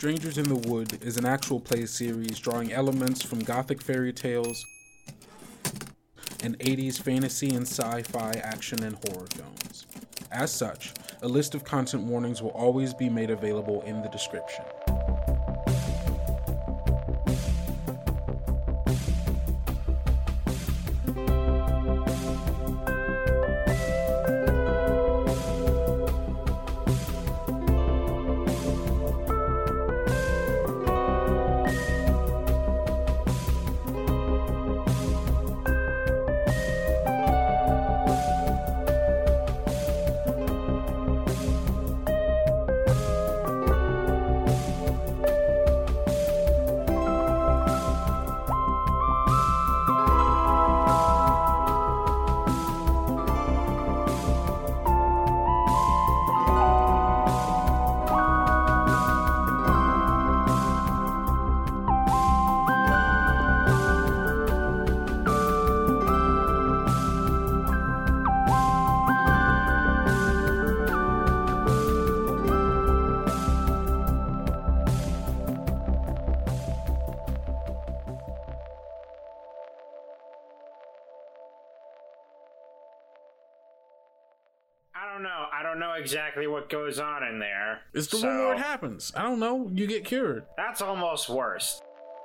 Strangers in the Wood is an actual play series drawing elements from gothic fairy tales and 80s fantasy and sci-fi action and horror films. As such, a list of content warnings will always be made available in the description. I don't know exactly what goes on in there. It's the room where it happens. I don't know. You get cured. That's almost worse.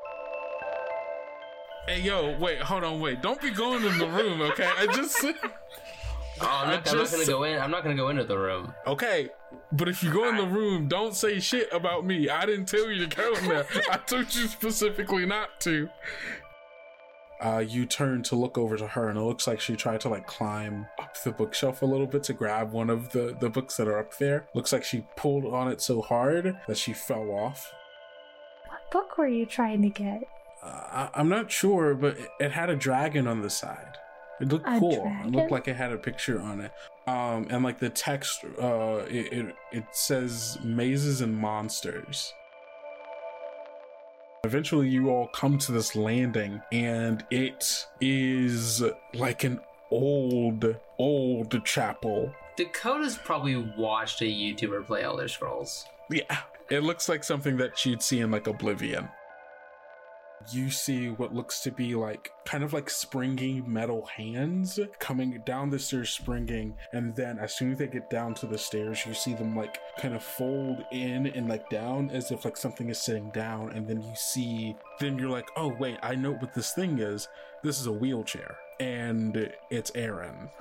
Hey, yo, wait, hold on, wait. Don't be going in the room, okay? I'm not gonna go in. I'm not gonna go into the room. Okay, but if you go in the room, don't say shit about me. I didn't tell you to go in there. I told you specifically not to. You turn to look over to her, and it looks like she tried to climb up the bookshelf a little bit to grab one of the books that are up there. Looks like she pulled on it so hard that she fell off. What book were you trying to get? I'm not sure, but it had a dragon on the side. It looked cool. Dragon? It looked like it had a picture on it. And the text, it says mazes and monsters. Eventually, you all come to this landing, and it is like an old chapel. Dakota's probably watched a YouTuber play Elder Scrolls. Yeah, it looks like something that she'd see in Oblivion. You see what looks to be kind of springy metal hands coming down the stairs, springing, and then as soon as they get down to the stairs, you see them kind of fold in and down as if something is sitting down, and then you're like, oh wait, I know what this thing is. This is a wheelchair, and it's Aaron.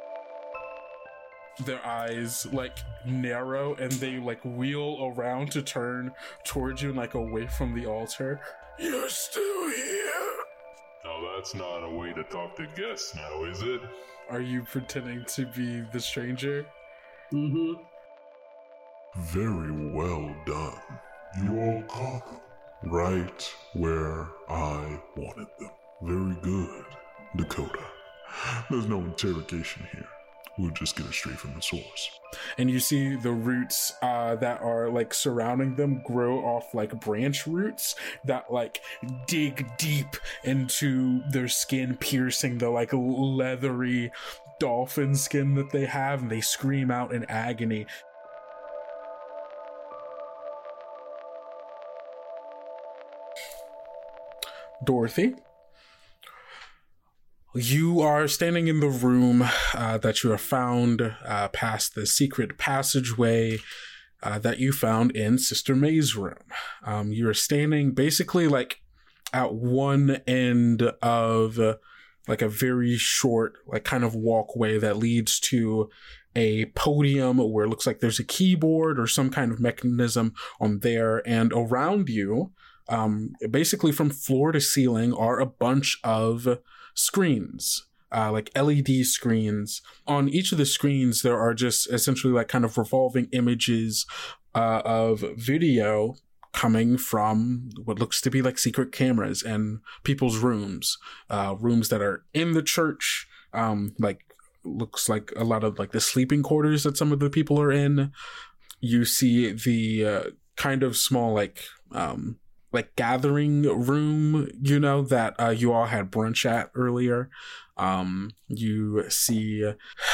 Their eyes narrow, and they wheel around to turn towards you and away from the altar. You're still here. Now that's not a way to talk to guests now, is it? Are you pretending to be the stranger? Mm-hmm. Very well done. You all caught them right where I wanted them. Very good, Dakota. There's no interrogation here. We'll just get it straight from the source. And you see the roots that are surrounding them grow off branch roots that dig deep into their skin, piercing the leathery dolphin skin that they have, and they scream out in agony. Dorothy, you are standing in the room that you have found past the secret passageway that you found in Sister May's room. You are standing basically at one end of a very short kind of walkway that leads to a podium where it looks like there's a keyboard or some kind of mechanism on there, and around you, basically from floor to ceiling, are a bunch of screens, LED screens. On each of the screens, there are just essentially kind of revolving images of video coming from what looks to be secret cameras in people's rooms that are in the church, looks like a lot of the sleeping quarters that some of the people are in. You see the kind of small gathering room, that you all had brunch at earlier. You see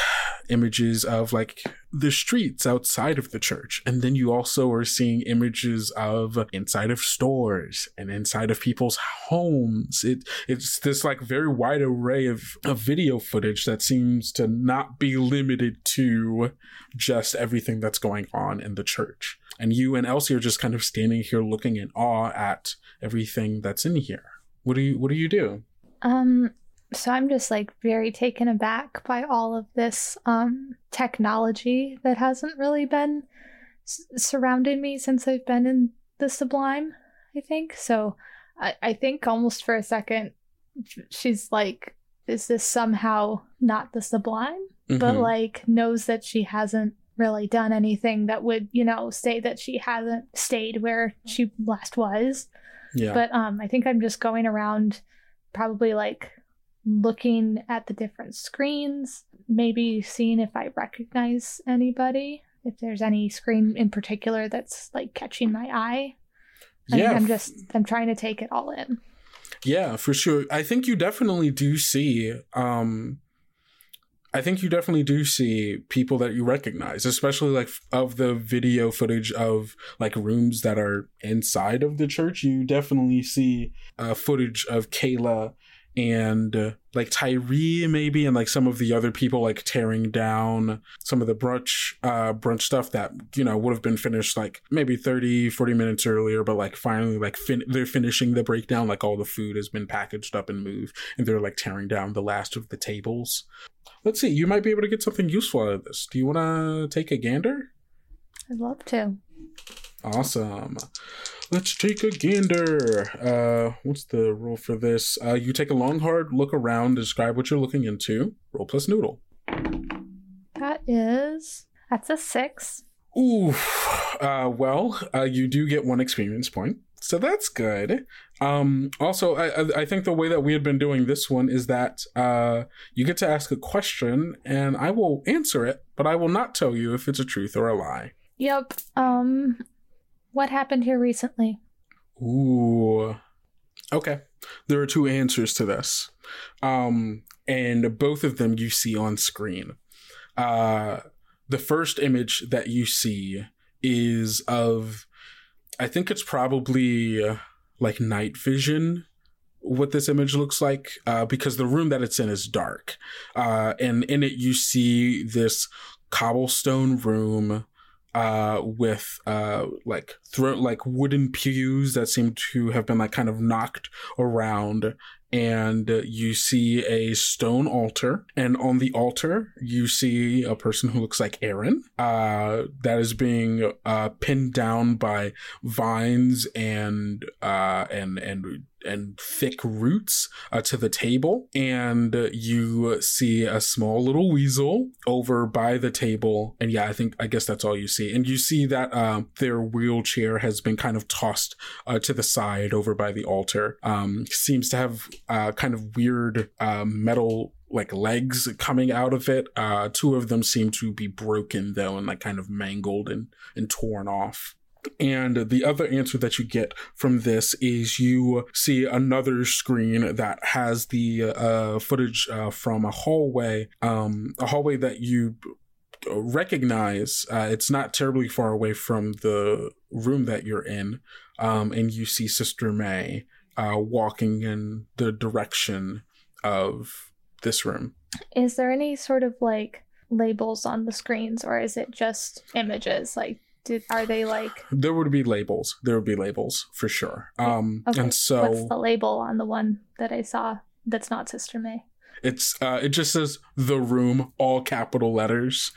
images of like the streets outside of the church. And then you also are seeing images of inside of stores and inside of people's homes. It's this like very wide array of video footage that seems to not be limited to just everything that's going on in the church. And you and Elsie are just kind of standing here looking in awe at everything that's in here. What do you do? So I'm just like very taken aback by all of this technology that hasn't really been surrounding me since I've been in the Sublime, I think. So I think almost for a second she's like, is this somehow not the Sublime? But like knows that she hasn't really done anything that would, say that she hasn't stayed where she last was. Yeah. But I think I'm just going around probably like looking at the different screens, maybe seeing if I recognize anybody, if there's any screen in particular that's like catching my eye. I'm trying to take it all in. Yeah, for sure. I think you definitely do see people that you recognize, especially like of the video footage of like rooms that are inside of the church. You definitely see footage of Kayla and like Tyree maybe, and like some of the other people like tearing down some of the brunch stuff that, would have been finished like maybe 30-40 minutes earlier, but like finally like they're finishing the breakdown, like all the food has been packaged up and moved, and they're like tearing down the last of the tables. Let's see, you might be able to get something useful out of this. Do you want to take a gander? I'd love to. Awesome. Let's take a gander. What's the rule for this? You take a long, hard look around, describe what you're looking into. Roll plus noodle. That's a 6. Ooh. You do get 1 experience point, so that's good. Also, I think the way that we had been doing this one is that you get to ask a question, and I will answer it, but I will not tell you if it's a truth or a lie. Yep. What happened here recently? Ooh. Okay. There are 2 answers to this. And both of them you see on screen. The first image that you see is of, I think it's probably like night vision, what this image looks like, because the room that it's in is dark. And in it you see this cobblestone room with like wooden pews that seem to have been like kind of knocked around, and you see a stone altar, and on the altar you see a person who looks like Aaron that is being pinned down by vines and thick roots to the table, and you see a small little weasel over by the table, and I guess that's all you see. And you see that their wheelchair has been kind of tossed to the side over by the altar. Seems to have kind of weird metal like legs coming out of it. 2 of them seem to be broken though, and like kind of mangled and torn off. And the other answer that you get from this is you see another screen that has the footage from a hallway that you recognize. It's not terribly far away from the room that you're in, and you see Sister May walking in the direction of this room. Is there any sort of like labels on the screens, or is it just images? Like, are they like... There would be labels for sure. Okay. And so what's the label on the one that I saw that's not Sister May? It just says The Room, all capital letters.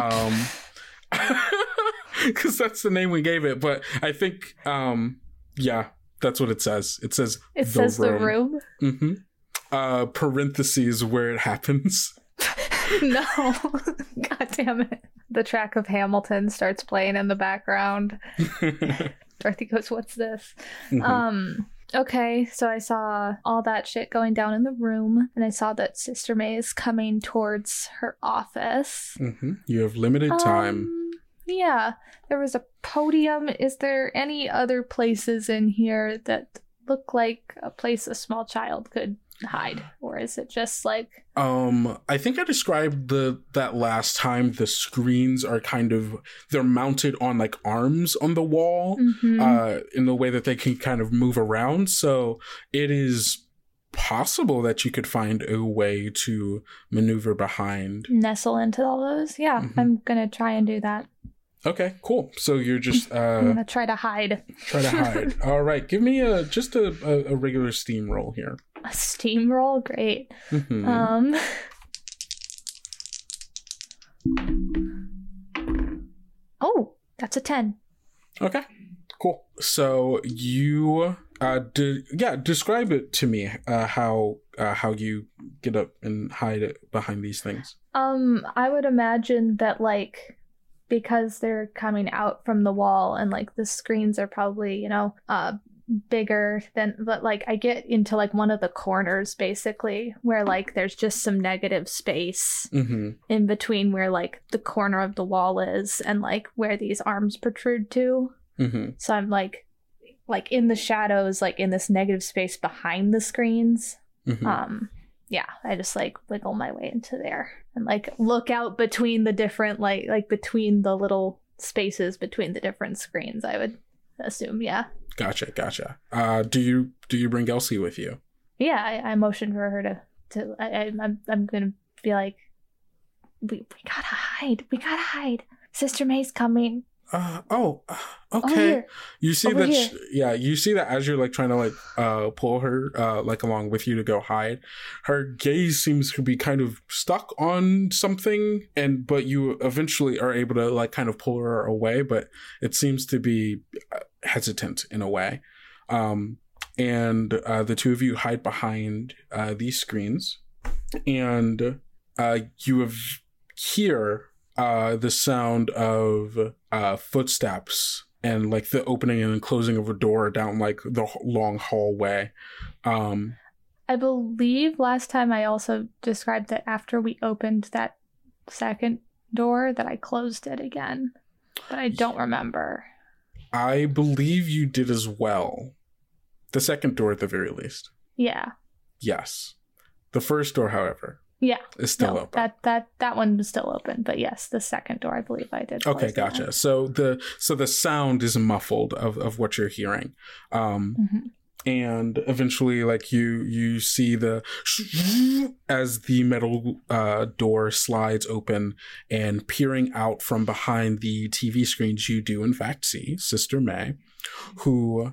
Because that's the name we gave it. But I think, that's what it says. It says The Room. Mm-hmm. Parentheses where it happens. No. God damn it. The track of Hamilton starts playing in the background. Dorothy goes, what's this? Mm-hmm. Okay, so I saw all that shit going down in the room, and I saw that Sister May is coming towards her office. Mm-hmm. You have limited time. Yeah, there was a podium. Is there any other places in here that look like a place a small child could hide, or is it just like I think I described that last time. The screens are they're mounted on like arms on the wall, in the way that they can kind of move around, so it is possible that you could find a way to maneuver behind, nestle into all those. I'm gonna try and do that. Okay, cool. So you're just I'm gonna try to hide. All right, give me a regular steam roll here. A steam roll? Great. Oh, that's a 10. Okay, cool. So you describe it to me, how you get up and hide behind these things. I would imagine that, like, because they're coming out from the wall and like the screens are probably, bigger than, but like I get into like one of the corners basically where like there's just some negative space in between where like the corner of the wall is and like where these arms protrude to. So I'm like in the shadows, like in this negative space behind the screens. I just like wiggle my way into there and like look out between the different like between the little spaces between the different screens, I would assume. Gotcha. Do you bring Elsie with you? I motioned for her to I'm gonna be like, we gotta hide, Sister May's coming. Okay. You see you see that as you're like trying to like pull her like along with you to go hide, her gaze seems to be kind of stuck on something, but you eventually are able to like kind of pull her away, but it seems to be hesitant in a way. And the two of you hide behind these screens, and you hear the sound of footsteps and like the opening and closing of a door down like the long hallway. I believe last time I also described that after we opened that second door that I closed it again, but I don't remember. I believe you did as well. The second door at the very least. Yeah. Yes. The first door, however, is still open. That one was still open, but yes, the second door I believe I did. Okay, gotcha. That. So the sound is muffled of what you're hearing. And eventually like you see the as the metal door slides open, and peering out from behind the TV screens you do in fact see Sister May, who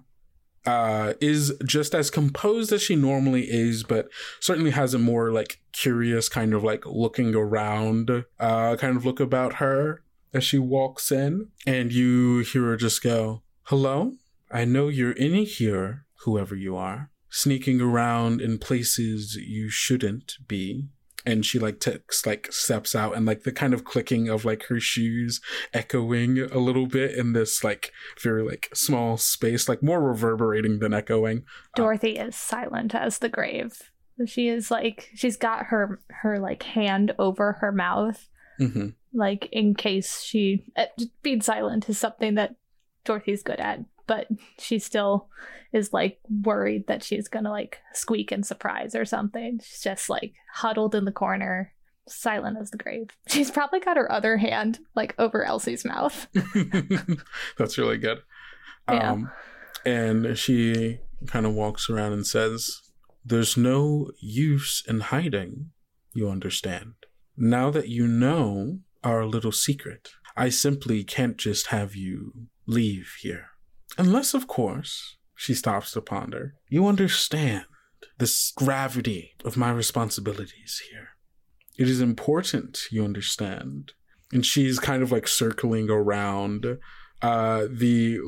is just as composed as she normally is, but certainly has a more like curious kind of like looking around kind of look about her as she walks in, and you hear her just go, "Hello? I know you're in here, whoever you are, sneaking around in places you shouldn't be." And she like steps out, and like the kind of clicking of like her shoes echoing a little bit in this like very like small space, like more reverberating than echoing. Dorothy is silent as the grave. She is like, she's got her like hand over her mouth, like in case she being silent is something that Dorothy's good at, but she still is like worried that she's gonna like squeak in surprise or something. She's just like huddled in the corner, silent as the grave. She's probably got her other hand like over Elsie's mouth. That's really good. Yeah. And she kind of walks around and says, "There's no use in hiding, you understand. Now that you know our little secret, I simply can't just have you leave here. Unless, of course," she stops to ponder, "you understand this gravity of my responsibilities here. It is important, you understand." And she's kind of like circling around the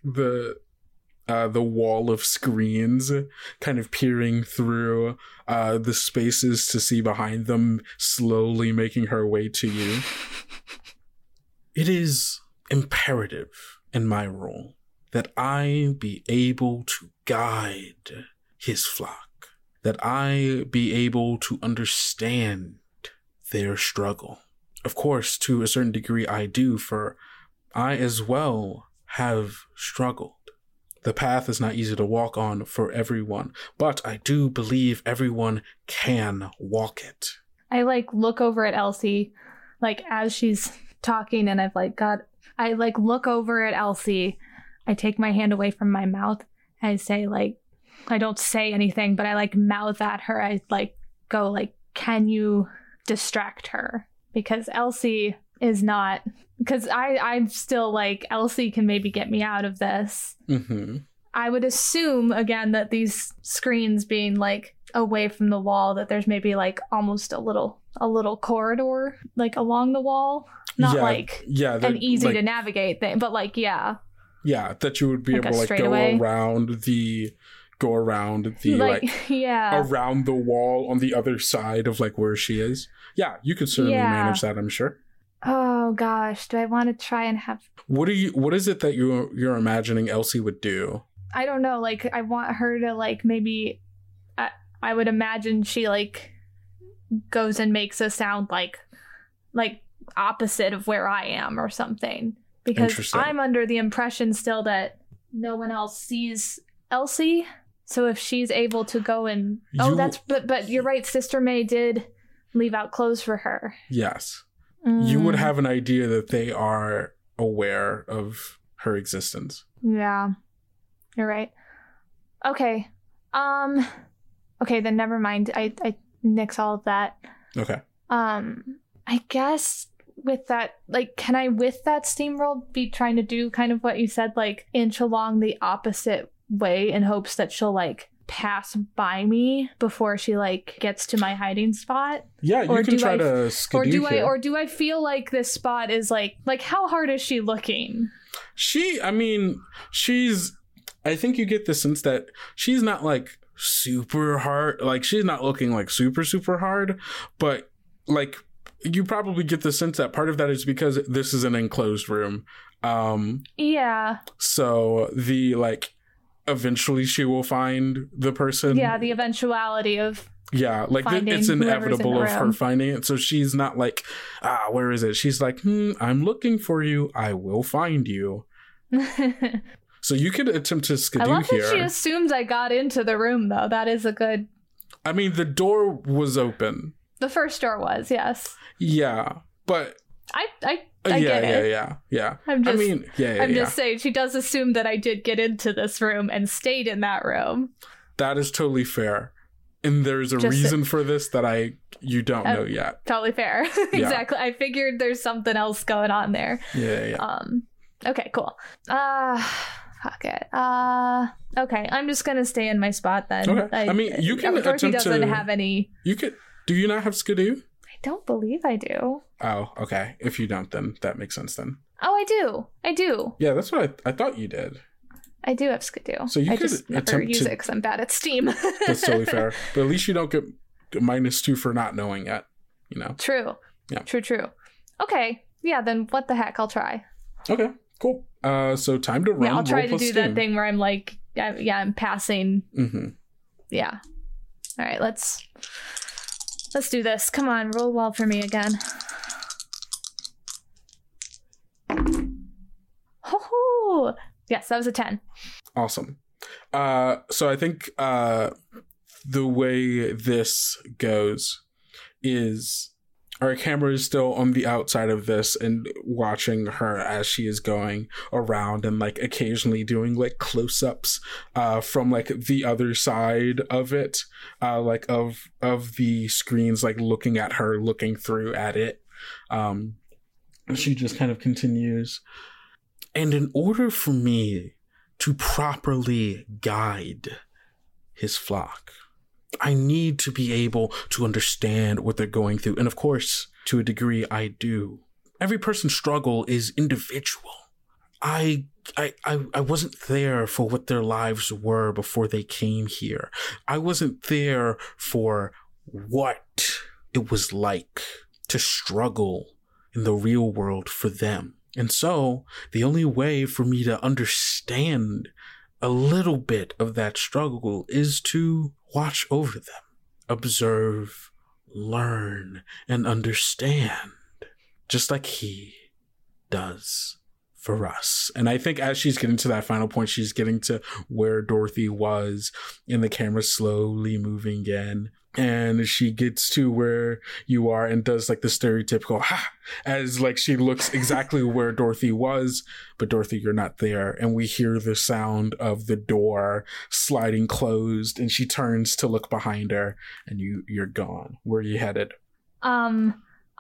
wall of screens, kind of peering through the spaces to see behind them, slowly making her way to you. "It is imperative in my role that I be able to guide his flock, that I be able to understand their struggle. Of course, to a certain degree I do, for I as well have struggled. The path is not easy to walk on for everyone, but I do believe everyone can walk it. I look over at Elsie, as she's talking, and I look over at Elsie. I take my hand away from my mouth. I say I don't say anything, but I mouth at her. I go can you distract her? Because Elsie is not, because I'm still Elsie can maybe get me out of this. Mm-hmm. I would assume again that these screens being away from the wall, that there's maybe almost a little corridor along the wall, not an easy to navigate thing, but yeah, that you would be able to go around the around the wall on the other side of where she is. Yeah, you could certainly manage that, I'm sure. Oh gosh, do I want to try and have... What is it that you're imagining Elsie would do? I don't know, I want her to maybe I would imagine she goes and makes a sound like opposite of where I am or something, because I'm under the impression still that no one else sees Elsie. So if she's able to go and but you're right, Sister May did leave out clothes for her. Yes. You would have an idea that they are aware of her existence. Yeah. You're right. Okay. Okay, then never mind. I nix all of that. Okay. I guess with that, can I with that steamroll be trying to do kind of what you said, inch along the opposite way in hopes that she'll pass by me before she gets to my hiding spot? Yeah, you can try to skidoo here. Or do I feel like this spot is how hard is she looking? I think you get the sense that she's not super hard, she's not looking super hard, but you probably get the sense that part of that is because this is an enclosed room. Yeah. So the eventually she will find the person. Yeah, the eventuality of it's inevitable of her finding it. So she's not where is it? She's I'm looking for you. I will find you. So you could attempt to skidoo here. I love that she assumes I got into the room, though. That is a good... the door was open. The first door was, yes. Yeah, but... I get it. Yeah. I'm just saying, she does assume that I did get into this room and stayed in that room. That is totally fair. And there's a reason for this that you don't know yet. Totally fair. Exactly. I figured there's something else going on there. Yeah. Okay, cool. Fuck it. Okay, I'm just gonna stay in my spot then. Okay. You can attempt Dorothy doesn't have any... You could... Do you not have skidoo? I don't believe I do. Oh, okay. If you don't, then that makes sense then. Oh, I do. Yeah, that's what I thought you did. I do have skidoo. So you could just never use it because I'm bad at Steam. That's totally fair. But at least you don't get -2 for not knowing it, True. Yeah. True. Okay. Yeah, then what the heck? I'll try. Okay, cool. So time to run. Yeah, I'll try to do that thing where I'm I'm passing. Mm-hmm. Yeah. All right, let's do this. Come on, roll well for me again. Ho-ho! Yes, that was a 10. Awesome. So I think the way this goes is our camera is still on the outside of this and watching her as she is going around and occasionally doing close-ups from the other side of it, of the screens, looking at her, looking through at it. She just kind of continues. And in order for me to properly guide his flock, I need to be able to understand what they're going through. And of course, to a degree, I do. Every person's struggle is individual. I wasn't there for what their lives were before they came here. I wasn't there for what it was like to struggle in the real world for them. And so the only way for me to understand a little bit of that struggle is to watch over them, observe, learn, and understand, just like he does for us. And I think as she's getting to that final point, she's getting to where Dorothy was, and the camera's slowly moving in. And she gets to where you are and does like the stereotypical ha, as like she looks exactly where Dorothy was, but Dorothy, you're not there. And we hear the sound of the door sliding closed, and she turns to look behind her, and you're gone. Where are you headed? I'm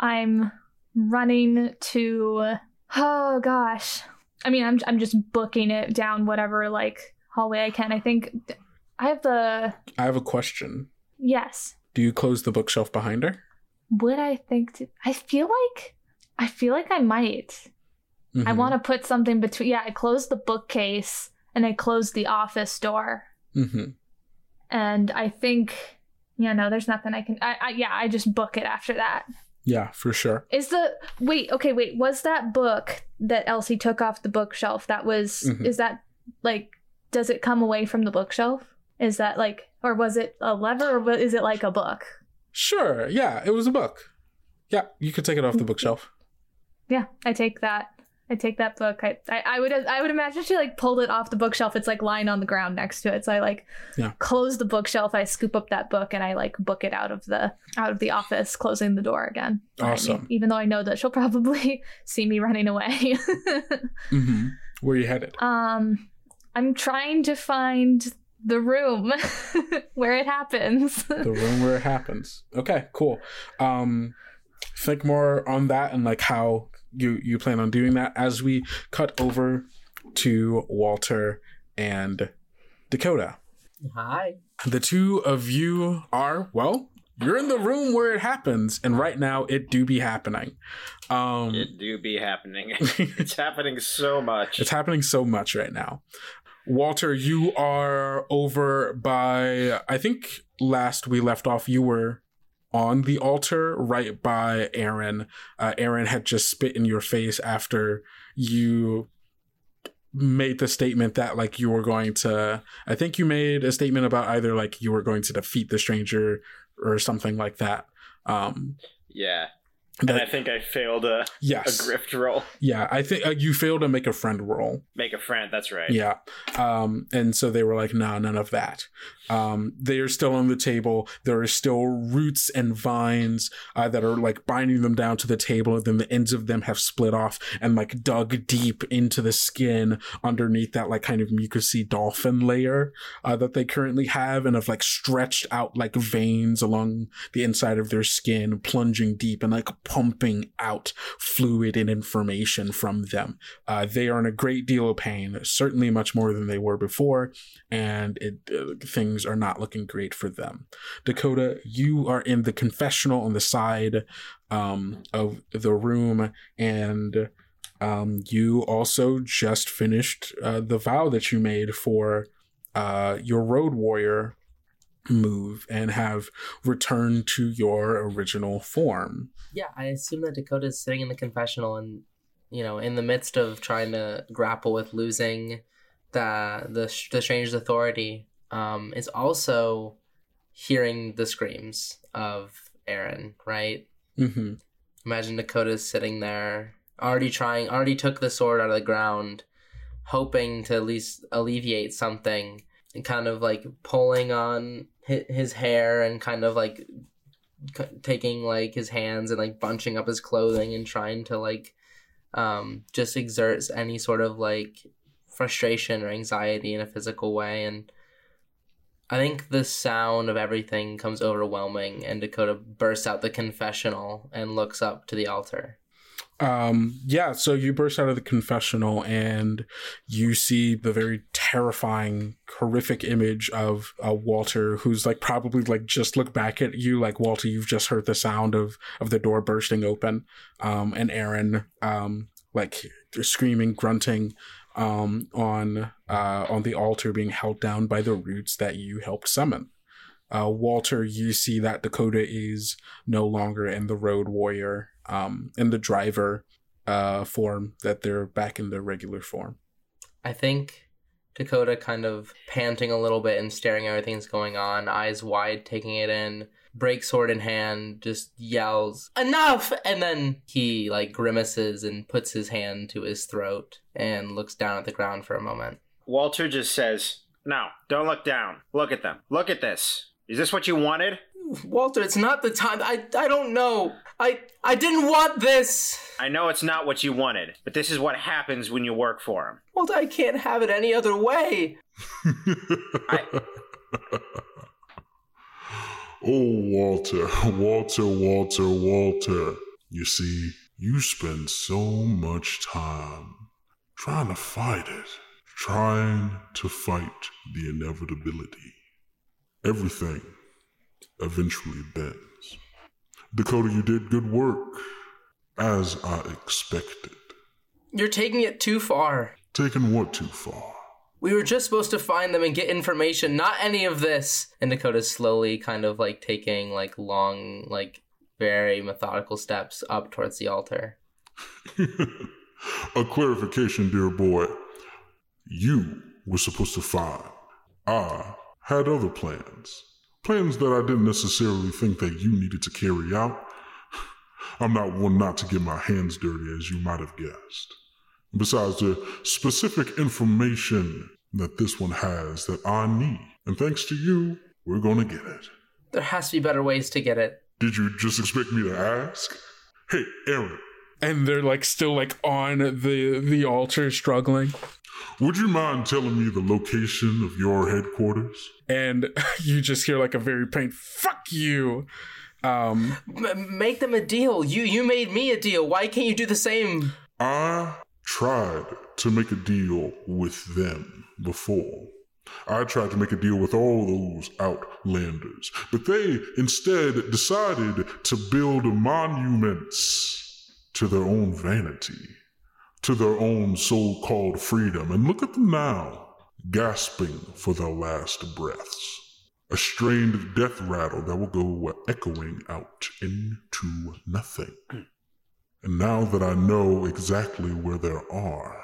running to, oh gosh. I mean, I'm just booking it down whatever like hallway I can. I think I have a question. Yes. Do you close the bookshelf behind her? Would I think to? I feel like I might. Mm-hmm. I want to put something between. Yeah, I closed the bookcase and I closed the office door. Mm-hmm. And I think, no, there's nothing I can. I just book it after that. Yeah, for sure. Wait, was that book that Elsie took off the bookshelf? That was, is that like, does it come away from the bookshelf? Is that like, or was it a lever, or is it like a book? Sure. Yeah, it was a book. Yeah, you could take it off the bookshelf. Yeah, I take that book. I would imagine she like pulled it off the bookshelf. It's like lying on the ground next to it. So I like close the bookshelf. I scoop up that book and I like book it out of the office, closing the door again. Awesome. Even though I know that she'll probably see me running away. Mm-hmm. Where are you headed? I'm trying to find the room where it happens. The room where it happens. Okay, cool. Think more on that and like how you plan on doing that as we cut over to Walter and Dakota. Hi. The two of you are, well, you're in the room where it happens, and right now it do be happening. It do be happening. It's happening so much. It's happening so much right now. Walter, you are over by, I think last we left off, you were on the altar right by Aaron. Aaron had just spit in your face after you made the statement that like you were going to, I think you made a statement about either like you were going to defeat the stranger or something like that. Yeah. And I think I failed a grift roll. Yeah, I think you failed to make a friend roll. Make a friend, that's right. Yeah. And so they were like, no, none of that. They are still on the table. There are still roots and vines that are like binding them down to the table, and then the ends of them have split off and like dug deep into the skin underneath that like kind of mucousy dolphin layer that they currently have, and have like stretched out like veins along the inside of their skin, plunging deep and like pumping out fluid and information from them. They are in a great deal of pain, certainly much more than they were before, and things are not looking great for them. Dakota, you are in the confessional on the side of the room, and you also just finished the vow that you made for your road warrior move and have returned to your original form. Yeah, I assume that Dakota's sitting in the confessional and, in the midst of trying to grapple with losing the stranger's authority, is also hearing the screams of Aaron, right? Mm-hmm. Imagine Dakota's sitting there, already took the sword out of the ground, hoping to at least alleviate something, and kind of like pulling on his hair and kind of like taking like his hands and like bunching up his clothing and trying to like just exert any sort of like frustration or anxiety in a physical way. And I think the sound of everything comes overwhelming, and Dakota bursts out the confessional and looks up to the altar. So you burst out of the confessional and you see the very terrifying, horrific image of Walter, who's like probably like just look back at you like, Walter, you've just heard the sound of the door bursting open, and Aaron like screaming, grunting on the altar, being held down by the roots that you helped summon. Walter, you see that Dakota is no longer in the road warrior in the driver form, that they're back in their regular form. I think Dakota kind of panting a little bit and staring at everything that's going on, eyes wide, taking it in, break sword in hand, just yells, "Enough!" And then he, like, grimaces and puts his hand to his throat and looks down at the ground for a moment. Walter just says, "No, don't look down. Look at them. Look at this. Is this what you wanted?" Walter, it's not the time. I don't know. I didn't want this. I know it's not what you wanted, but this is what happens when you work for him. Walter, I can't have it any other way. Oh, Walter. You see, you spend so much time trying to fight it, trying to fight the inevitability. Everything eventually bends. Dakota, you did good work, as I expected. You're taking it too far. Taking what too far? We were just supposed to find them and get information, not any of this. And Dakota's slowly kind of like taking like long, like very methodical steps up towards the altar. A clarification, dear boy. You were supposed to find. I had other plans. Plans that I didn't necessarily think that you needed to carry out. I'm not one not to get my hands dirty, as you might have guessed. Besides the specific information that this one has that I need. And thanks to you, we're gonna get it. There has to be better ways to get it. Did you just expect me to ask? Hey, Aaron. And they're like still like on the altar struggling. Would you mind telling me the location of your headquarters? And you just hear like a very pained, "Fuck you." Make them a deal. You made me a deal. Why can't you do the same? I tried to make a deal with them before. I tried to make a deal with all those Outlanders, but they instead decided to build monuments to their own vanity, to their own so-called freedom. And look at them now, gasping for their last breaths. A strained death rattle that will go echoing out into nothing. And now that I know exactly where they are...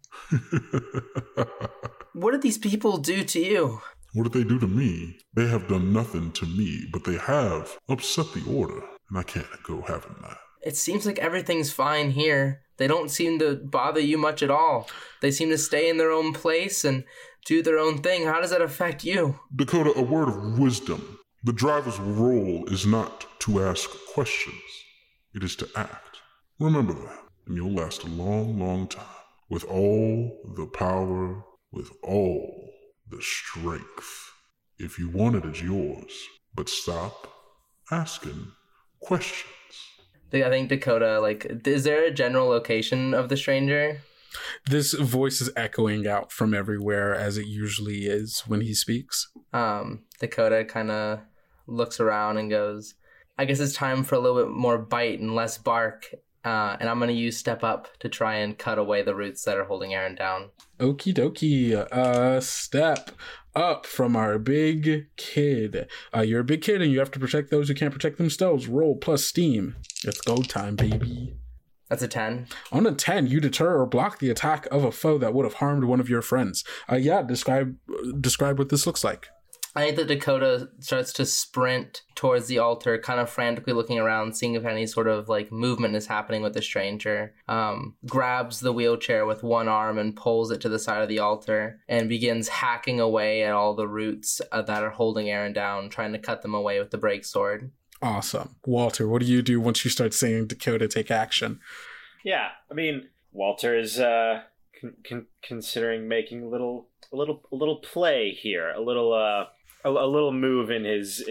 What did these people do to you? What did they do to me? They have done nothing to me, but they have upset the order, and I can't go having that. It seems like everything's fine here. They don't seem to bother you much at all. They seem to stay in their own place and do their own thing. How does that affect you? Dakota, a word of wisdom. The driver's role is not to ask questions. It is to act. Remember that, and you'll last a long, long time. With all the power, with all the strength. If you want it, it's yours. But stop asking questions. I think Dakota, like, is there a general location of the stranger? This voice is echoing out from everywhere, as it usually is when he speaks. Dakota kind of looks around and goes, I guess it's time for a little bit more bite and less bark. And I'm going to use Step Up to try and cut away the roots that are holding Aaron down. Okie dokie. Step Up from our big kid. You're a big kid and you have to protect those who can't protect themselves. Roll plus steam. It's go time, baby. That's a 10. On a 10, you deter or block the attack of a foe that would have harmed one of your friends. Describe what this looks like. I think that Dakota starts to sprint towards the altar, kind of frantically looking around, seeing if any sort of like movement is happening with the stranger. Grabs the wheelchair with one arm and pulls it to the side of the altar and begins hacking away at all the roots that are holding Aaron down, trying to cut them away with the break sword. Awesome. Walter, what do you do once you start seeing Dakota take action? Yeah, I mean, Walter is considering making a little play here, a little move in his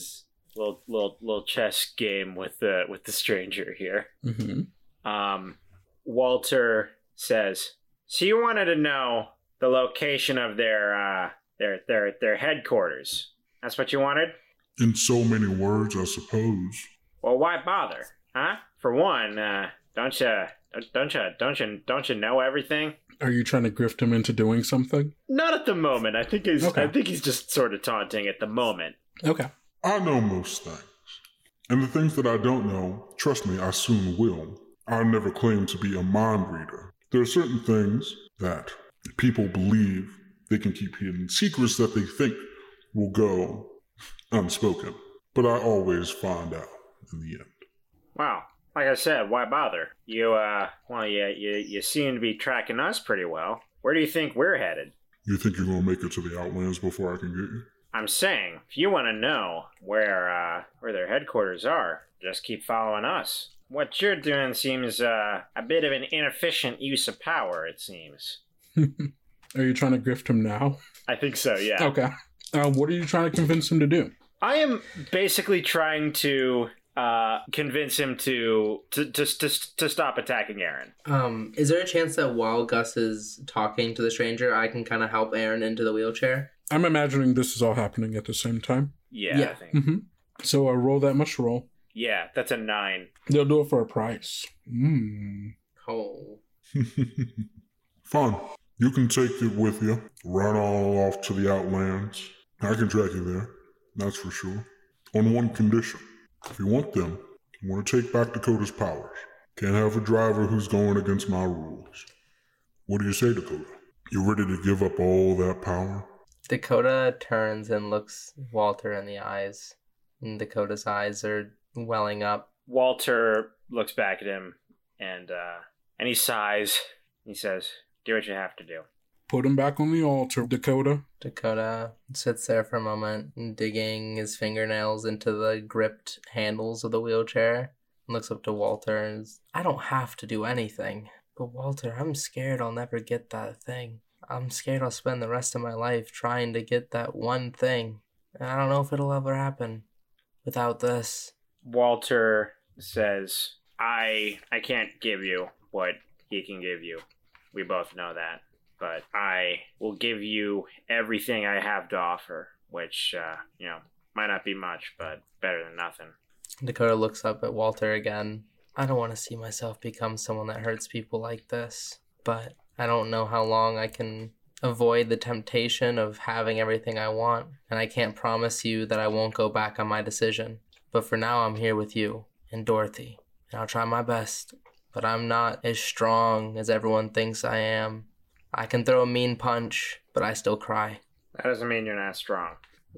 little chess game with the stranger here. Mm-hmm. Walter says, "So you wanted to know the location of their headquarters? That's what you wanted?" In so many words, I suppose. Well, why bother, huh? For one, don't you know everything? Are you trying to grift him into doing something? Not at the moment. I think he's just sort of taunting at the moment. Okay. I know most things. And the things that I don't know, trust me, I soon will. I never claimed to be a mind reader. There are certain things that people believe they can keep hidden secrets that they think will go unspoken. But I always find out in the end. Wow. Like I said, why bother? You seem to be tracking us pretty well. Where do you think we're headed? You think you're going to make it to the Outlands before I can get you? I'm saying, if you want to know where their headquarters are, just keep following us. What you're doing seems a bit of an inefficient use of power, it seems. Are you trying to grift him now? I think so, yeah. Okay. What are you trying to convince him to do? I am basically trying to convince him to stop attacking Aaron. Is there a chance that while Gus is talking to the stranger, I can kind of help Aaron into the wheelchair? I'm imagining this is all happening at the same time. Yeah. I think. Mm-hmm. So I roll that much roll. Yeah, that's a 9. They'll do it for a price. Oh. Fine. You can take it with you. Run all off to the Outlands. I can track you there. That's for sure. On one condition. If you want them, I want to take back Dakota's powers. Can't have a driver who's going against my rules. What do you say, Dakota? You ready to give up all that power? Dakota turns and looks Walter in the eyes. And Dakota's eyes are welling up. Walter looks back at him and he sighs. He says, "Do what you have to do." Put him back on the altar, Dakota. Dakota sits there for a moment, digging his fingernails into the gripped handles of the wheelchair. And looks up to Walter and says, "I don't have to do anything. But Walter, I'm scared I'll never get that thing. I'm scared I'll spend the rest of my life trying to get that one thing. And I don't know if it'll ever happen without this." Walter says, I can't give you what he can give you. We both know that. But I will give you everything I have to offer, which, might not be much, but better than nothing. Dakota looks up at Walter again. I don't want to see myself become someone that hurts people like this, but I don't know how long I can avoid the temptation of having everything I want, and I can't promise you that I won't go back on my decision. But for now, I'm here with you and Dorothy, and I'll try my best, but I'm not as strong as everyone thinks I am. I can throw a mean punch, but I still cry. That doesn't mean you're not strong.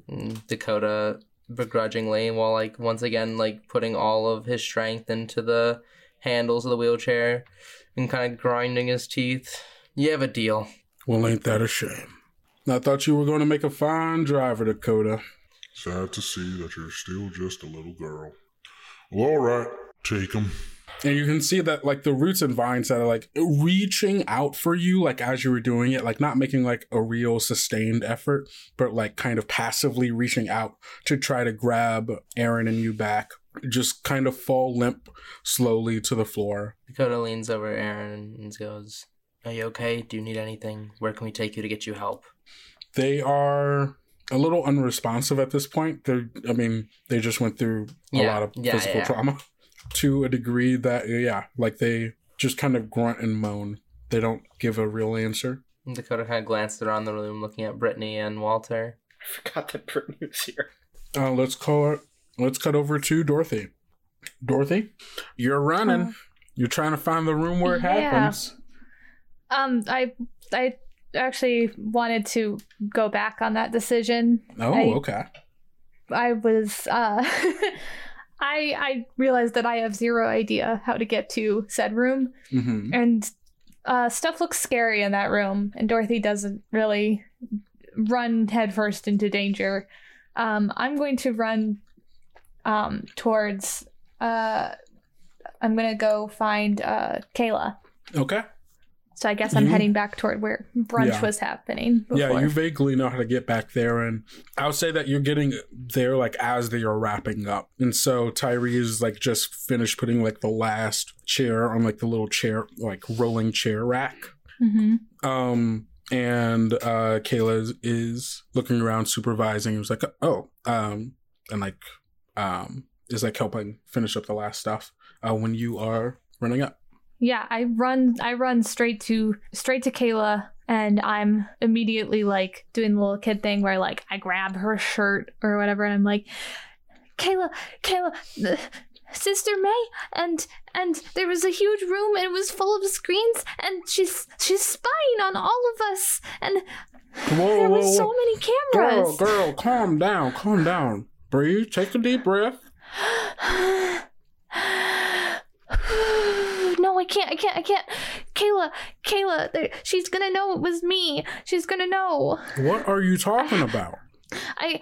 Dakota begrudgingly, while once again putting all of his strength into the handles of the wheelchair and kind of grinding his teeth. You have a deal. Well, ain't that a shame? I thought you were going to make a fine driver, Dakota. Sad to see that you're still just a little girl. Well, all right. Take him. And you can see that, the roots and vines that are, reaching out for you, as you were doing it, not making, a real sustained effort, but, kind of passively reaching out to try to grab Aaron and you back, just kind of fall limp slowly to the floor. Dakota leans over Aaron and goes, "Are you okay? Do you need anything? Where can we take you to get you help?" They are a little unresponsive at this point. They just went through a lot of physical trauma. To a degree that, they just kind of grunt and moan. They don't give a real answer. And Dakota kind of glanced around the room looking at Brittany and Walter. I forgot that Brittany was here. Let's cut over to Dorothy. Dorothy, you're running. You're trying to find the room where it happens. I actually wanted to go back on that decision. Oh, okay. I was... I realized that I have zero idea how to get to said room, and stuff looks scary in that room, and Dorothy doesn't really run headfirst into danger. I'm going to run towards... I'm going to go find Kayla. Okay. So I guess I'm heading back toward where brunch was happening before. Yeah, you vaguely know how to get back there, and I would say that you're getting there as they are wrapping up. And so Tyree is just finished putting the last chair on the little chair, rolling chair rack. Mm-hmm. And Kayla is looking around, supervising. It was is helping finish up the last stuff when you are running up. Yeah, I run straight to Kayla, and I'm immediately doing the little kid thing where I grab her shirt or whatever, and I'm like, Kayla, Sister May, and there was a huge room and it was full of screens, and she's spying on all of us, and there was so many cameras. Girl, calm down. Breathe, take a deep breath. No, I can't. Kayla, she's gonna know it was me. She's gonna know. What are you talking about? I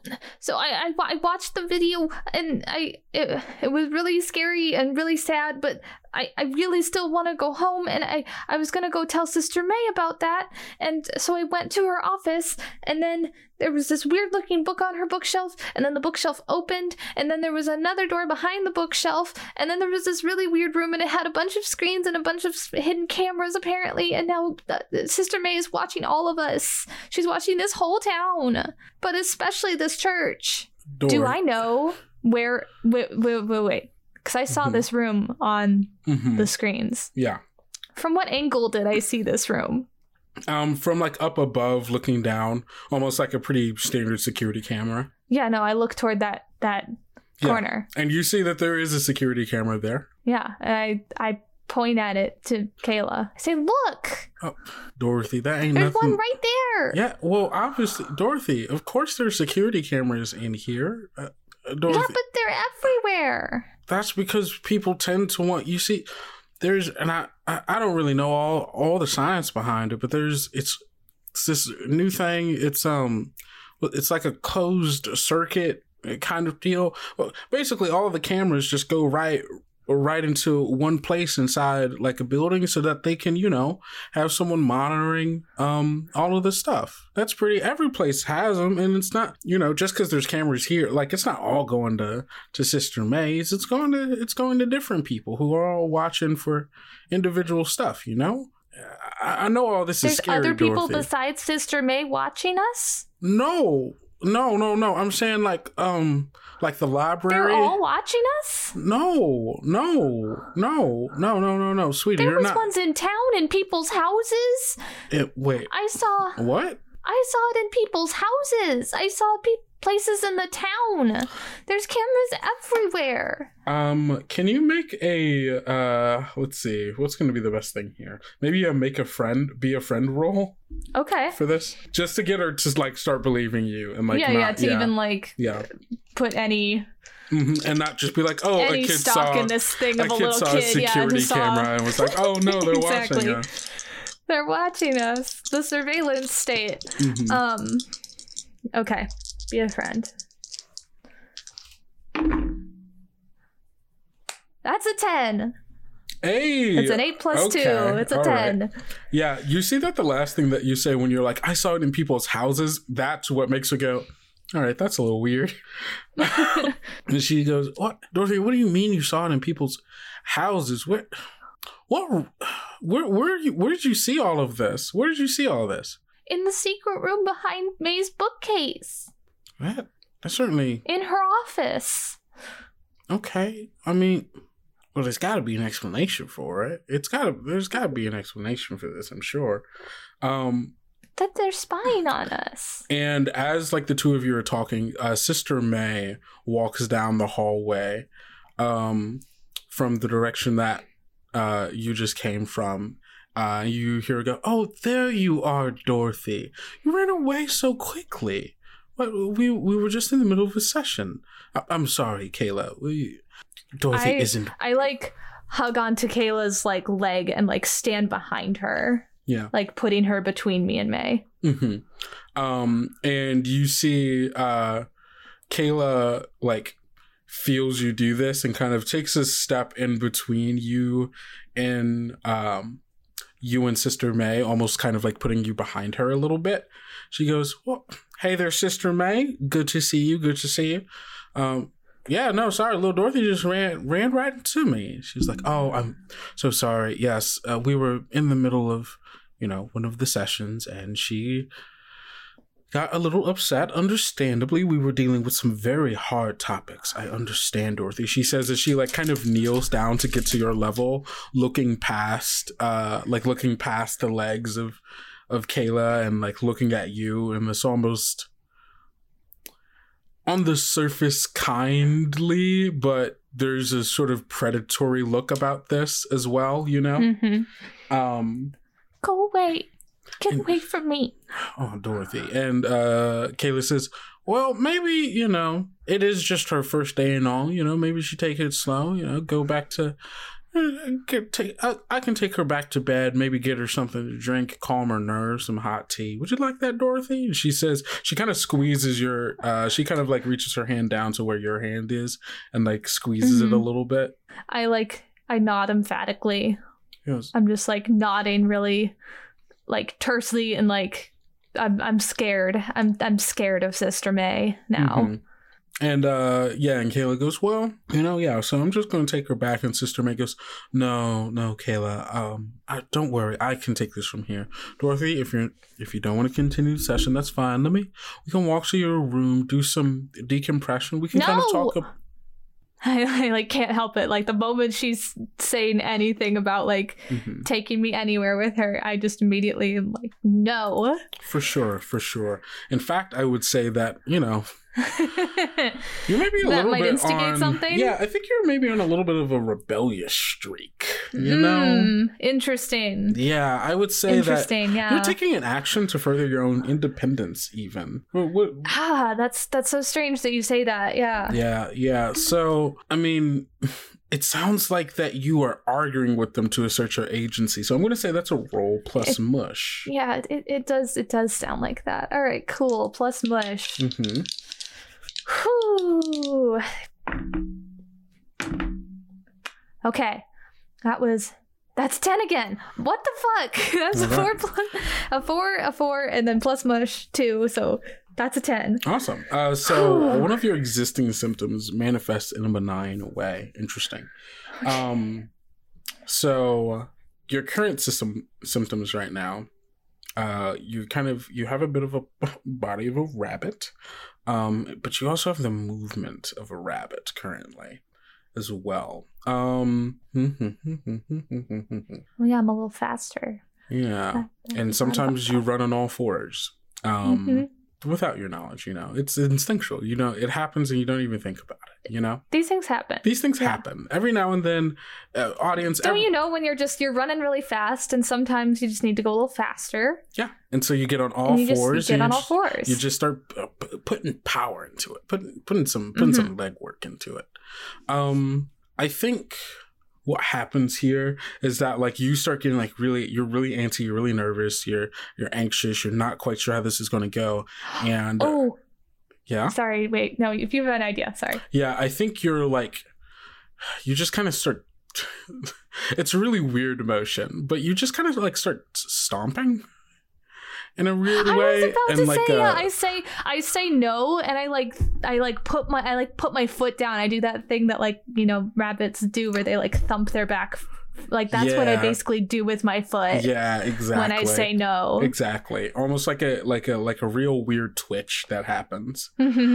watched the video, and it was really scary and really sad, but I really still want to go home, and I was gonna go tell Sister May about that, and so I went to her office, and then there was this weird looking book on her bookshelf, and then the bookshelf opened, and then there was another door behind the bookshelf, and then there was this really weird room, and it had a bunch of screens and a bunch of hidden cameras apparently, and now Sister May is watching all of us. She's watching this whole town, but especially this church. Do I know where? Wait. Because I saw this room on the screens. Yeah. From what angle did I see this room? From like up above, looking down, almost like a pretty standard security camera. Yeah, no, I look toward that corner. And you see that there is a security camera there. Yeah, and I point at it to Kayla. I say, "Look, oh, Dorothy, that ain't there's nothing." one right there. Yeah, well, obviously, Dorothy. Of course, there's security cameras in here. Dorothy. Yeah, but they're everywhere. That's because people tend to want. You see, there's, and I don't really know all the science behind it, but it's this new thing. It's like a closed circuit kind of deal. Well, basically, all of the cameras just go right into one place inside like a building, so that they can, have someone monitoring all of this stuff. That's every place has them, and it's not, just because there's cameras here, like it's not all going to Sister May's. It's going to different people who are all watching for individual stuff. I know all this is scary. There's other people Dorothy. besides Sister May watching us? No. I'm saying like the library. They're all watching us? No, sweetie. There you're was not. ones in town in people's houses. Wait. I saw. What? I saw it in people's houses. I saw places in the town. There's cameras everywhere. Can you make a let's see, what's gonna be the best thing here? Maybe a be a friend roll. Okay. For this, just to get her to like start believing you and like even put any. Mm-hmm. And not just be like, oh, any a kid stock saw in this thing of a little saw kid. a security camera and was like, oh no, they're exactly. watching us. They're watching us. The surveillance state. Mm-hmm. Okay. Be a friend. That's a 10. Hey! It's an 8 plus 2. It's a 10. Right. Yeah, you see that the last thing that you say when you're like, I saw it in people's houses, that's what makes her go, all right, that's a little weird. And she goes, what? Dorothy, what do you mean you saw it in people's houses? Where did you see all of this? Where did you see all this? In the secret room behind May's bookcase. That certainly... In her office. Okay. I mean, well, there's got to be an explanation for it. There's got to be an explanation for this, I'm sure. That they're spying on us. And as like the two of you are talking, Sister May walks down the hallway from the direction that you just came from. You hear her go, oh, there you are, Dorothy. You ran away so quickly. We were just in the middle of a session. I'm sorry, Kayla. Dorothy isn't... I like hug onto Kayla's like leg and like stand behind her. Yeah. Like putting her between me and May. Mm-hmm. And you see Kayla like feels you do this and kind of takes a step in between you and Sister May, almost kind of like putting you behind her a little bit. She goes, well, hey there, Sister May. Good to see you. Yeah, no, sorry. Little Dorothy just ran right into me. She's like, oh, I'm so sorry. Yes, we were in the middle of, one of the sessions, and she got a little upset. Understandably, we were dealing with some very hard topics. I understand, Dorothy. She says as she like kind of kneels down to get to your level, looking past the legs of Kayla and like looking at you in this almost on the surface kindly but there's a sort of predatory look about this as well, you know? Mm-hmm. Go away. Get away from me. Oh, Dorothy. And Kayla says, well, maybe, you know, it is just her first day and all, you know, maybe she take it slow, you know, go back to... I can take her back to bed, maybe get her something to drink, calm her nerves, some hot tea. Would you like that, Dorothy? And she says, she kind of squeezes your, she kind of like reaches her hand down to where your hand is and like squeezes it a little bit. I nod emphatically. Yes. I'm just like nodding really like tersely and like I'm scared. I'm scared of Sister May now. Mm-hmm. And and Kayla goes, well, you know, yeah, so I'm just going to take her back. And Sister May goes, no, Kayla, don't worry, I can take this from here. Dorothy, if you don't want to continue the session, that's fine. We can walk to your room, do some decompression. We can kind of talk about... I like can't help it. Like the moment she's saying anything about like taking me anywhere with her, I just immediately am like, no. For sure. In fact, I would say that, you know, you may be a little bit instigate something. Yeah, I think you're maybe on a little bit of a rebellious streak. You know, interesting. Yeah, I would say that yeah. You're taking an action to further your own independence. Even that's so strange that you say that. Yeah. Yeah. So, I mean, it sounds like that you are arguing with them to assert your agency. So I'm going to say that's a roll plus mush. Yeah, it does sound like that. All right, cool. Plus mush. Mm-hmm. Whew. Okay, that's 10 again. What the fuck? That's a 4, and then plus mush 2. So that's a 10. Awesome. So one of your existing symptoms manifests in a benign way. Interesting. So your current symptoms right now, you have a bit of a body of a rabbit. But you also have the movement of a rabbit currently as well. Well, yeah, I'm a little faster. Yeah. And sometimes you run on all fours. Without your knowledge, you know. It's instinctual. You know, it happens and you don't even think about it, you know? These things happen. Every now and then, audience... Don't you know when you're running really fast and sometimes you just need to go a little faster? Yeah. And so you get on all fours. You just start putting power into it, putting some legwork into it. I think what happens here is that like you start getting like you're really antsy, you're really nervous, you're anxious, you're not quite sure how this is going to go. And yeah. Sorry, wait, no, if you have an idea, sorry. Yeah, I think you just kind of start. It's a really weird emotion, but you just kind of like start stomping in a weird way. I was about to say, I say no, and I put my foot down. I do that thing that like, you know, rabbits do where they like thump their back. Like that's what I basically do with my foot. Yeah, exactly. When I say no. Exactly. Almost like a real weird twitch that happens.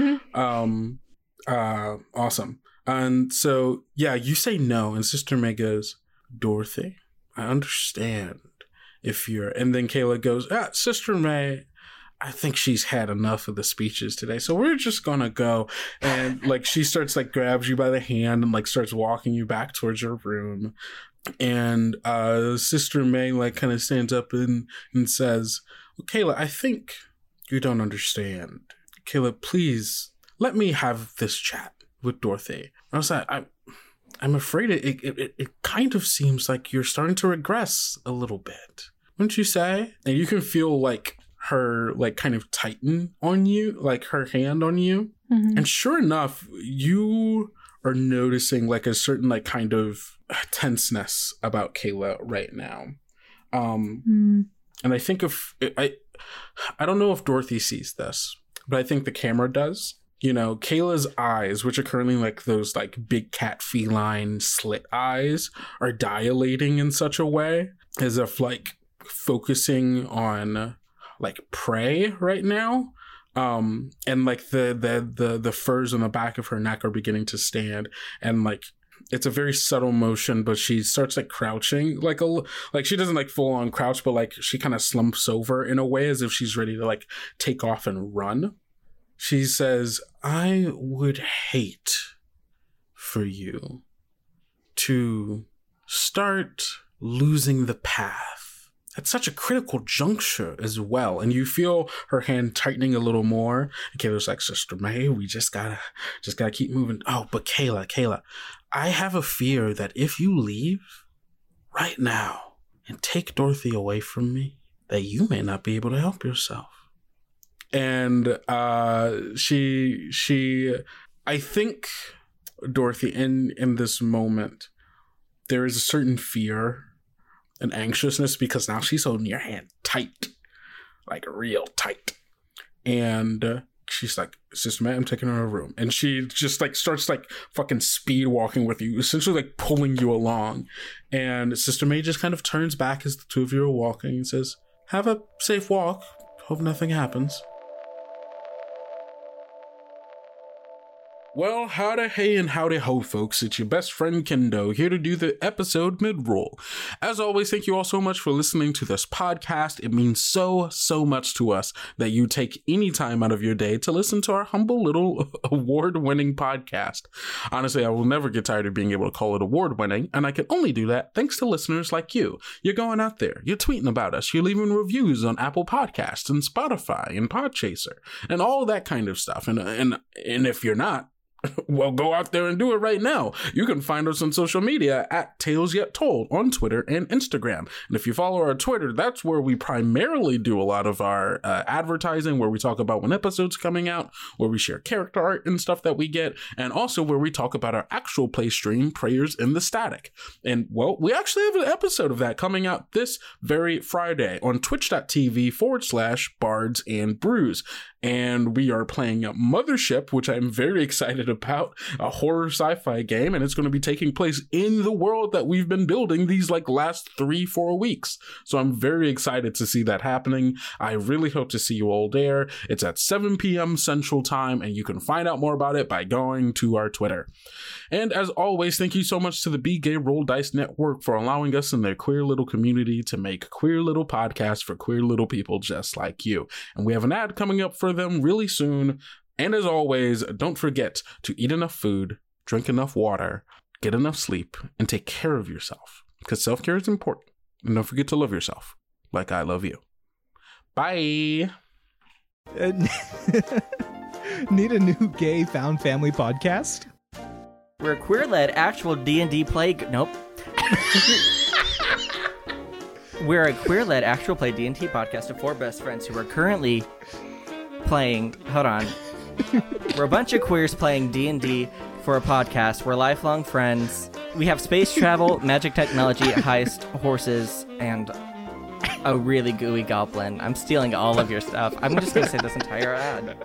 Awesome. And so yeah, you say no, and Sister May goes, Dorothy, I understand. And then Kayla goes, Sister May, I think she's had enough of the speeches today. So we're just going to go. And like, she starts like grabs you by the hand and like starts walking you back towards your room. And Sister May like kind of stands up and says, well, Kayla, I think you don't understand. Kayla, please let me have this chat with Dorothy. I was like, I'm afraid it kind of seems like you're starting to regress a little bit. Wouldn't you say? And you can feel like her like kind of tighten on you, like her hand on you. And sure enough, you are noticing like a certain like kind of tenseness about Kayla right now. And I think I don't know if Dorothy sees this, but I think the camera does. You know, Kayla's eyes, which are currently like those like big cat feline slit eyes, are dilating in such a way as if like focusing on like prey right now. And like the furs on the back of her neck are beginning to stand, and like it's a very subtle motion, but she starts like crouching, like she doesn't like full on crouch, but like she kind of slumps over in a way as if she's ready to like take off and run. She says, I would hate for you to start losing the path at such a critical juncture as well. And you feel her hand tightening a little more. And Kayla's like, Sister May, we just gotta keep moving. Oh, but Kayla, I have a fear that if you leave right now and take Dorothy away from me, that you may not be able to help yourself. And she I think, Dorothy, in this moment, there is a certain fear and anxiousness because now she's holding your hand tight, like real tight. And she's like, Sister May, I'm taking her to her room. And she just like starts like fucking speed walking with you, essentially like pulling you along. And Sister May just kind of turns back as the two of you are walking and says, have a safe walk. Hope nothing happens. Well, howdy hey and howdy ho, folks. It's your best friend Kendo here to do the episode mid-roll. As always, thank you all so much for listening to this podcast. It means so much to us that you take any time out of your day to listen to our humble little award-winning podcast. Honestly, I will never get tired of being able to call it award-winning, and I can only do that thanks to listeners like you. You're going out there, you're tweeting about us, you're leaving reviews on Apple Podcasts and Spotify and Podchaser and all that kind of stuff. And if you're not, well, go out there and do it right now. You can find us on social media at Tales Yet Told on Twitter and Instagram. And if you follow our Twitter, that's where we primarily do a lot of our advertising, where we talk about when episodes coming out, where we share character art and stuff that we get, and also where we talk about our actual play stream, Prayers in the Static. And, well, we actually have an episode of that coming out this very Friday on twitch.tv/Bards and Brews. And we are playing Mothership, which I'm very excited about, a horror sci-fi game, and it's going to be taking place in the world that we've been building these like last 3-4 weeks. So I'm very excited to see that happening. I really hope to see you all there. It's at 7 p.m. Central Time, and you can find out more about it by going to our Twitter. And as always, thank you so much to the Be Gay Roll Dice Network for allowing us in their queer little community to make queer little podcasts for queer little people just like you. And we have an ad coming up for them really soon. And as always, don't forget to eat enough food, drink enough water, get enough sleep, and take care of yourself. Because self-care is important. And don't forget to love yourself like I love you. Bye! Need a new gay found family podcast? We're a queer-led actual D&D play... Nope. We're a queer-led actual play D&D podcast of 4 best friends who are currently playing... Hold on. We're a bunch of queers playing D&D for a podcast. We're lifelong friends. We have space travel, magic technology, heist, horses, and a really gooey goblin. I'm stealing all of your stuff. I'm just going to say this entire ad.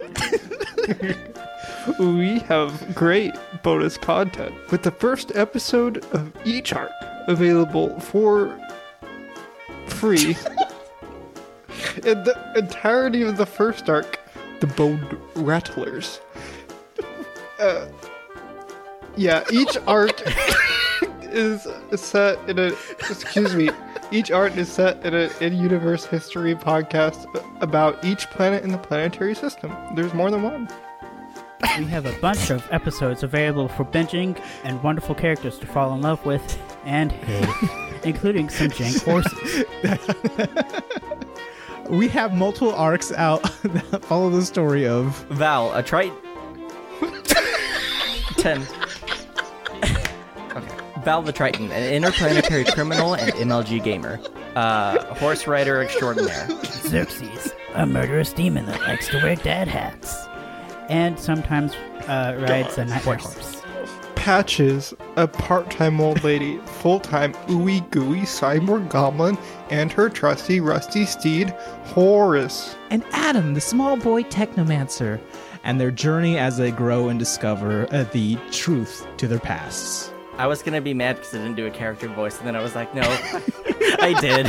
We have great bonus content with the first episode of each arc available for free. In the entirety of the first arc, the Bone Rattlers. Each art is set in a... Excuse me. Each art is set in an in-universe history podcast about each planet in the planetary system. There's more than one. We have a bunch of episodes available for binging and wonderful characters to fall in love with and hate, including some jank horses. We have multiple arcs out that follow the story of Val, a Triton. 10. Okay. Val the Triton, an interplanetary criminal and MLG gamer. Horse rider extraordinaire. Xerxes, a murderous demon that likes to wear dad hats. And sometimes rides a nightmare horse. Patches, a part-time old lady, full-time ooey-gooey cyborg goblin, and her trusty rusty steed, Horus. and Adam, the small boy technomancer, and their journey as they grow and discover the truth to their pasts. I was gonna be mad because I didn't do a character voice, and then I was like, no, I did.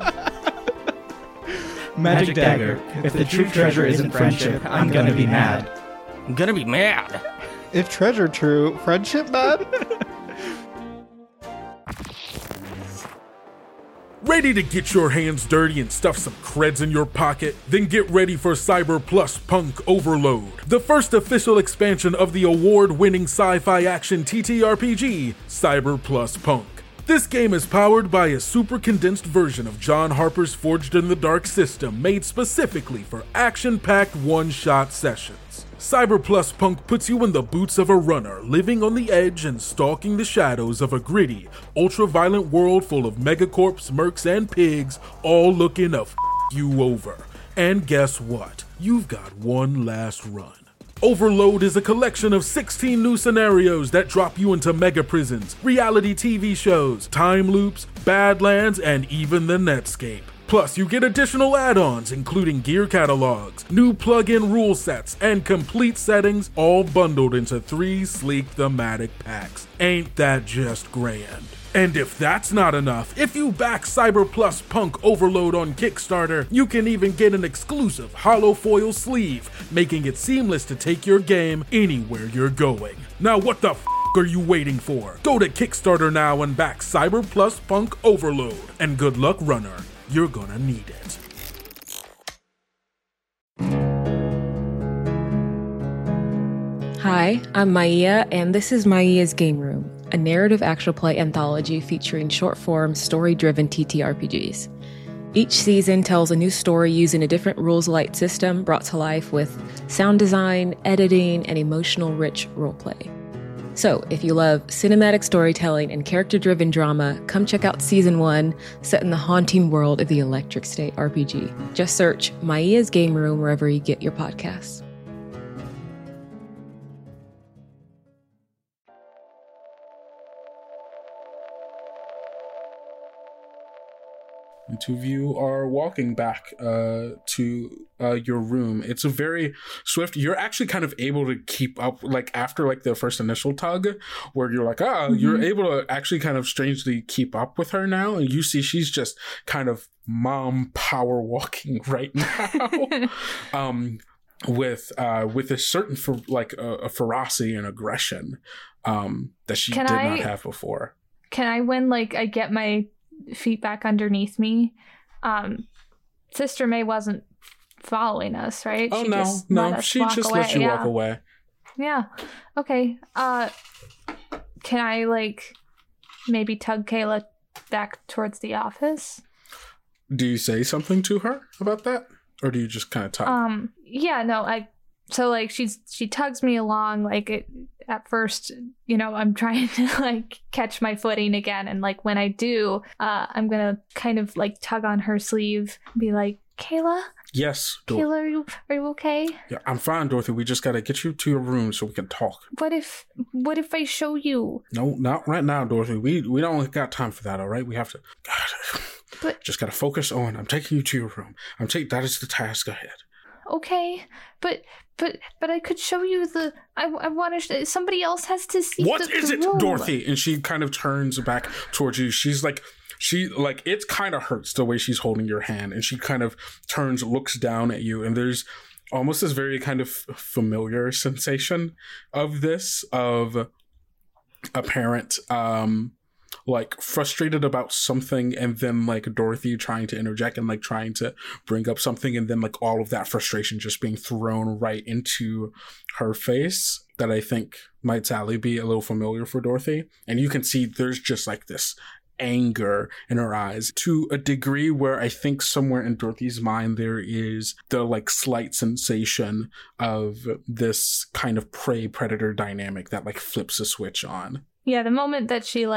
Magic Dagger. If the true treasure isn't friendship, I'm gonna be mad. I'm gonna be mad. If treasure true, friendship bad? Ready to get your hands dirty and stuff some creds in your pocket? Then get ready for Cyber Plus Punk Overload, the first official expansion of the award-winning sci-fi action TTRPG, Cyber Plus Punk. This game is powered by a super condensed version of John Harper's Forged in the Dark system made specifically for action-packed one-shot sessions. Cyber Plus Punk puts you in the boots of a runner, living on the edge and stalking the shadows of a gritty, ultra-violent world full of megacorps, mercs, and pigs, all looking to f*** you over. And guess what? You've got one last run. Overload is a collection of 16 new scenarios that drop you into mega prisons, reality TV shows, time loops, Badlands, and even the Netscape. Plus, you get additional add-ons, including gear catalogs, new plug-in rule sets, and complete settings, all bundled into 3 sleek thematic packs. Ain't that just grand? And if that's not enough, if you back Cyber Plus Punk Overload on Kickstarter, you can even get an exclusive hollow foil sleeve, making it seamless to take your game anywhere you're going. Now what the f*** are you waiting for? Go to Kickstarter now and back Cyber Plus Punk Overload. And good luck, runner. You're gonna need it. Hi, I'm Maia, and this is Maia's Game Room, a narrative actual play anthology featuring short-form, story-driven TTRPGs. Each season tells a new story using a different rules-light system brought to life with sound design, editing, and emotional-rich roleplay. So, if you love cinematic storytelling and character-driven drama, come check out Season 1, set in the haunting world of the Electric State RPG. Just search Maia's Game Room wherever you get your podcasts. The two of you are walking back to your room. It's a very swift. You're actually kind of able to keep up, like after like the first initial tug, where you're like, you're able to actually kind of strangely keep up with her now, and you see she's just kind of mom power walking right now, with a certain a ferocity and aggression that she did not have before. Can I, when I get my feet back underneath me, Sister May wasn't following us, right? Oh, she just let you walk away. Yeah. Okay. Can I maybe tug Kayla back towards the office? Do you say something to her about that, or do you just kind of tug? Yeah, no, she tugs me along, at first, I'm trying to catch my footing again, and when I do, I'm gonna kind of tug on her sleeve, be like, Kayla? Yes, Dorothy. Kayla, are you okay? Yeah, I'm fine, Dorothy. We just gotta get you to your room so we can talk. What if I show you? No, not right now, Dorothy. We don't got time for that, all right? We have to just gotta focus on, I'm taking you to your room. That is the task ahead. Okay, but I could show you I want to. Somebody else has to see. What is it, room. Dorothy? And she kind of turns back towards you. She's it kind of hurts the way she's holding your hand, and she kind of turns, looks down at you, and there's almost this very kind of familiar sensation of a parent frustrated about something, and then Dorothy trying to interject and trying to bring up something, and then all of that frustration just being thrown right into her face. That I think might sadly be a little familiar for Dorothy. And you can see there's just this anger in her eyes to a degree where I think somewhere in Dorothy's mind there is the slight sensation of this kind of prey predator dynamic that flips a switch on. Yeah, the moment that she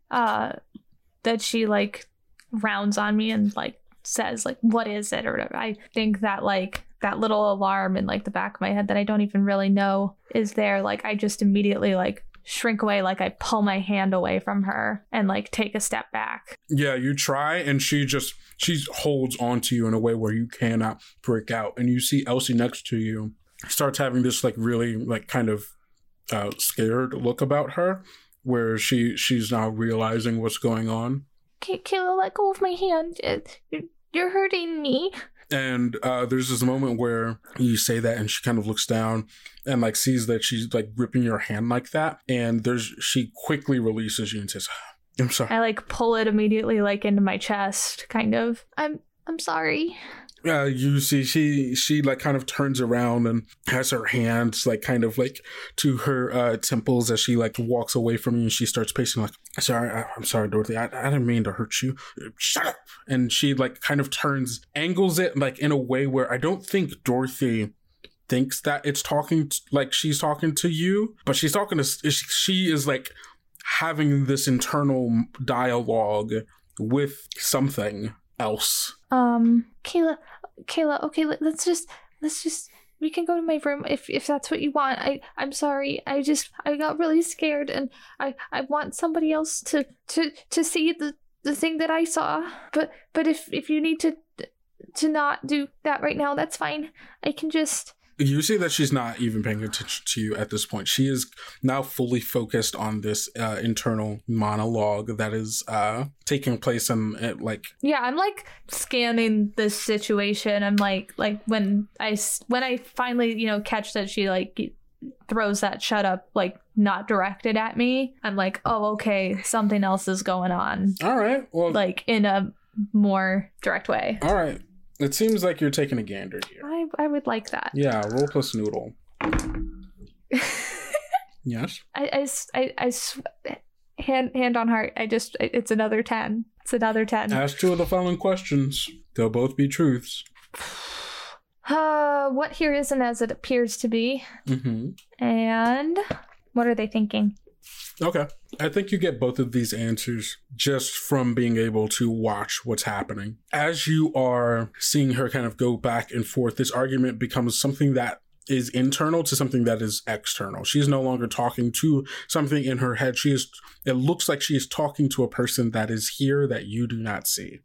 rounds on me and says what is it or whatever, I think that that little alarm in the back of my head that I don't even really know is there, I just immediately shrink away, I pull my hand away from her and take a step back. Yeah, you try, and she holds on to you in a way where you cannot break out. And you see Elsie next to you starts having this really kind of scared look about her, where she's now realizing what's going on. Kayla, let go of my hand. You're hurting me. And there's this moment where you say that, and she kind of looks down and sees that she's gripping your hand like that, and she quickly releases you and says, I'm sorry. I like pull it immediately like into my chest, kind of. I'm sorry. You see, she like kind of turns around and has her hands like kind of like to her temples as she like walks away from you, and she starts pacing like, I'm sorry, Dorothy. I didn't mean to hurt you. Shut up. And she like kind of angles it like in a way where I don't think Dorothy thinks that it's like she's talking to you, but she is like having this internal dialogue with something else. Kayla, okay, let's just we can go to my room if that's what you want. I'm sorry. I got really scared, and I want somebody else to see the thing that I saw. But if you need to not do that right now, that's fine. I can just. You see that she's not even paying attention to you at this point. She is now fully focused on this internal monologue that is taking place and like. Yeah, I'm like scanning this situation. I'm like when I finally catch that she like throws that shut up like not directed at me. I'm like, oh, okay, something else is going on. All right, well, like in a more direct way. All right. It seems like you're taking a gander here. I would like that. Yeah, roll plus noodle. Yes. Hand on heart. It's another 10. It's another 10. Ask 2 of the following questions. They'll both be truths. What here isn't as it appears to be. Mm-hmm. And what are they thinking? Okay. I think you get both of these answers just from being able to watch what's happening. As you are seeing her kind of go back and forth, this argument becomes something that is internal to something that is external. She is no longer talking to something in her head. It looks like she is talking to a person that is here that you do not see.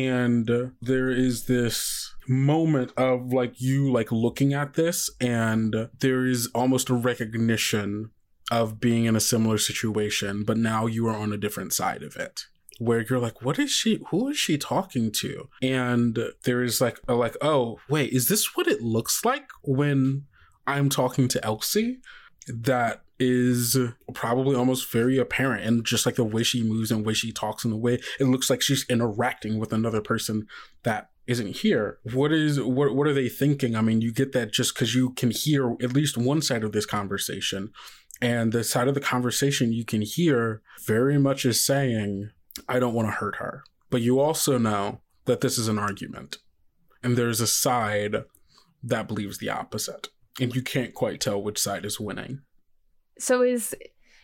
And there is this moment of like you like looking at this, and there is almost a recognition of being in a similar situation, but now you are on a different side of it, where you're like, who is she talking to? And there is like, oh, wait, is this what it looks like when I'm talking to Elsie? That is probably almost very apparent, and just like the way she moves and the way she talks and the way it looks like she's interacting with another person that isn't here. What are they thinking? I mean, you get that just because you can hear at least one side of this conversation. And the side of the conversation you can hear very much is saying, I don't want to hurt her. But you also know that this is an argument. And there's a side that believes the opposite. And you can't quite tell which side is winning. So is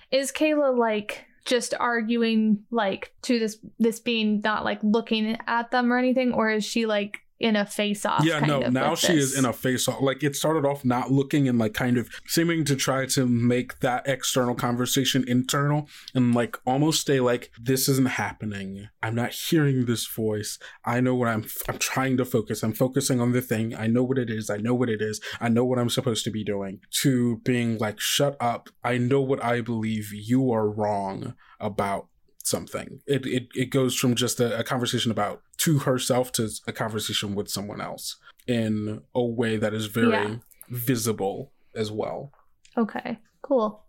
Kayla like just arguing like to this being not like looking at them or anything? Or is she like in a face-off? Yeah, no, now she is in a face-off. Like, it started off not looking and like kind of seeming to try to make that external conversation internal and like almost stay like, this isn't happening. I'm not hearing this voice. I know what I'm trying to focus. I'm focusing on the thing. I know what it is. I know what it is. I know what I'm supposed to be doing. To being like, shut up. I know what I believe. You are wrong about something. It goes from just a conversation about to herself to a conversation with someone else in a way that is very visible as well. Okay, cool.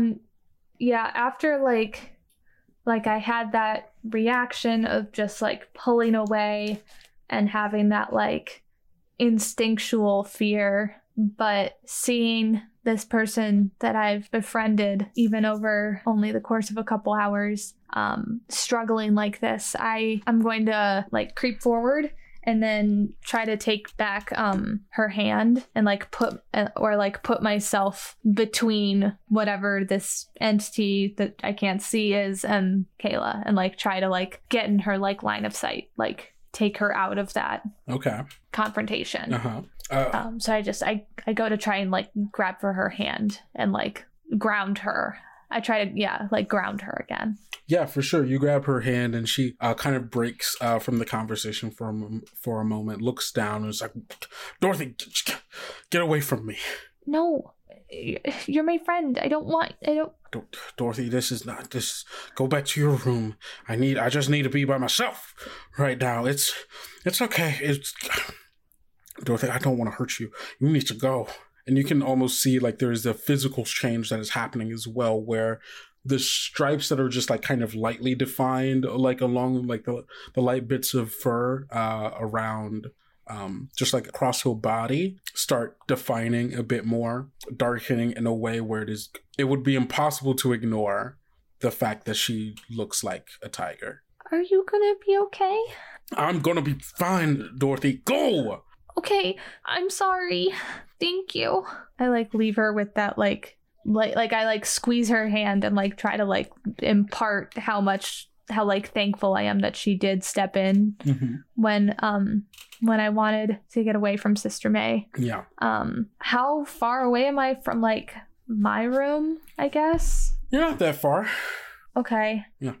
Yeah, after like I had that reaction of just like pulling away and having that like instinctual fear, but seeing this person that I've befriended even over only the course of a couple hours struggling like this, I'm going to like creep forward and then try to take back her hand and like put myself between whatever this entity that I can't see is and Kayla, and like try to like get in her like line of sight, like take her out of that confrontation. So I go to try and like grab for her hand and like ground her. I try to like ground her again. Yeah, for sure. You grab her hand and she kind of breaks from the conversation for a moment, looks down and is like, Dorothy, get away from me. No, you're my friend. I don't. Dorothy, this. Go back to your room. I just need to be by myself right now. It's okay. Dorothy, I don't want to hurt you. You need to go. And you can almost see like there is a physical change that is happening as well, where the stripes that are just like kind of lightly defined, like along like the light bits of fur around just like across her body start defining a bit more, darkening in a way where it would be impossible to ignore the fact that she looks like a tiger. Are you gonna be okay? I'm gonna be fine, Dorothy. Go! Okay, I'm sorry. Thank you. I like leave her with that like I like squeeze her hand and like try to like impart how like thankful I am that she did step in when I wanted to get away from Sister May. Yeah. How far away am I from like my room, I guess? You're not that far. Okay. Yeah.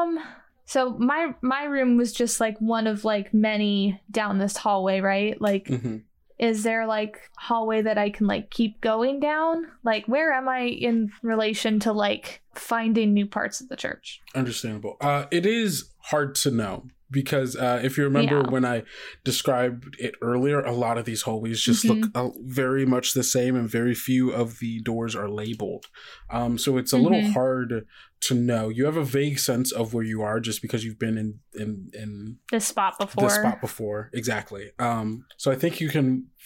So my room was just like one of like many down this hallway, right? Like is there like hallway that I can like keep going down? Like where am I in relation to like finding new parts of the church? Understandable. It is hard to know because if you remember when I described it earlier, a lot of these hallways just look very much the same and very few of the doors are labeled. So it's a little hard to know. You have a vague sense of where you are just because you've been in this spot before. Exactly. So I think you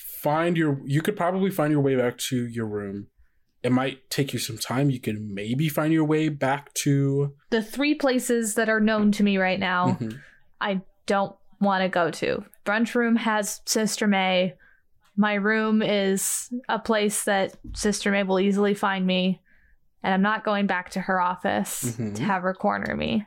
could probably find your way back to your room. It might take you some time. You can maybe find your way back to the 3 places that are known to me right now. I don't want to go to. Brunch room has Sister May. My room is a place that Sister May will easily find me. And I'm not going back to her office to have her corner me.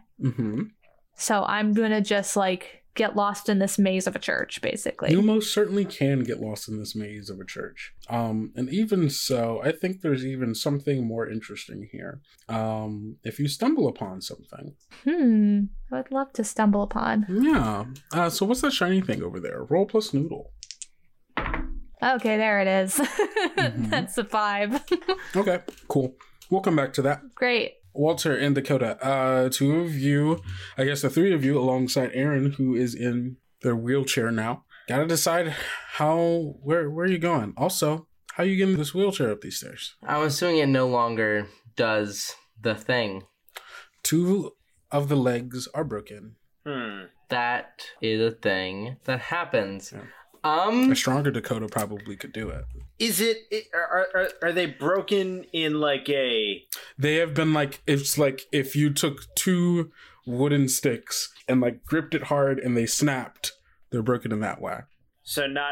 So I'm going to just like get lost in this maze of a church, basically. You most certainly can get lost in this maze of a church. And even so, I think there's even something more interesting here. If you stumble upon something. I would love to stumble upon. Yeah. So what's that shiny thing over there? Roll plus noodle. Okay, there it is. That's a 5. Okay, cool. We'll come back to that. Great. Walter and Dakota, 2 of you, I guess the 3 of you, alongside Aaron, who is in their wheelchair now, gotta decide where are you going? Also, how are you getting this wheelchair up these stairs? I'm assuming it no longer does the thing. 2 of the legs are broken. That is a thing that happens. Yeah. A stronger Dakota probably could do it. Is it? Are they broken in like a? They have been like, it's like if you took 2 wooden sticks and like gripped it hard and they snapped. They're broken in that way. So not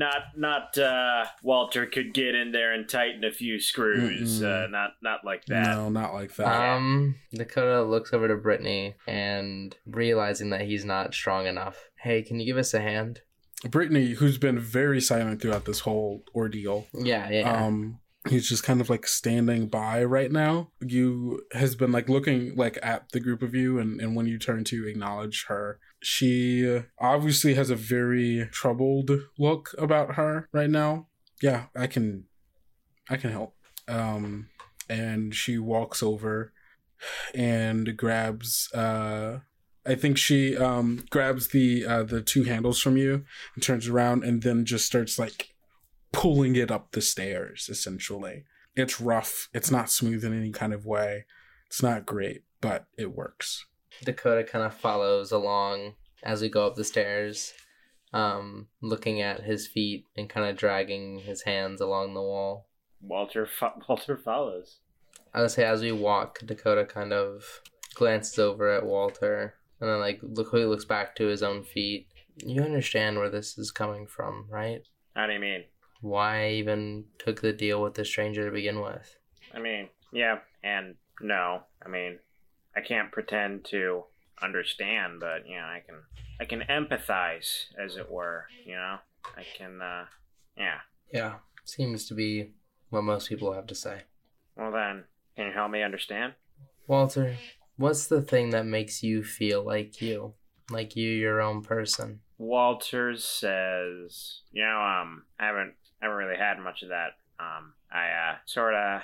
Walter could get in there and tighten a few screws. Not like that. No, not like that. Dakota looks over to Brittany and realizing that he's not strong enough. Hey, can you give us a hand? Brittany, who's been very silent throughout this whole ordeal. Yeah. He's just kind of like standing by right now. You has been like looking like at the group of you, and when you turn to acknowledge her, she obviously has a very troubled look about her right now. Yeah, I can help. And she walks over and grabs I think she grabs the 2 handles from you and turns around and then just starts like pulling it up the stairs, essentially. It's rough. It's not smooth in any kind of way. It's not great, but it works. Dakota kind of follows along as we go up the stairs, looking at his feet and kind of dragging his hands along the wall. Walter follows. I would say as we walk, Dakota kind of glances over at Walter and then like quickly looks back to his own feet. You understand where this is coming from, right? How do you mean? Why I even took the deal with the stranger to begin with? I mean, yeah and no. I mean, I can't pretend to understand, but you know, I can empathize, as it were. You know, I can. Yeah. Seems to be what most people have to say. Well then, can you help me understand? Walter, what's the thing that makes you feel like you're your own person? Walter says, you know, I haven't really had much of that. I sort of,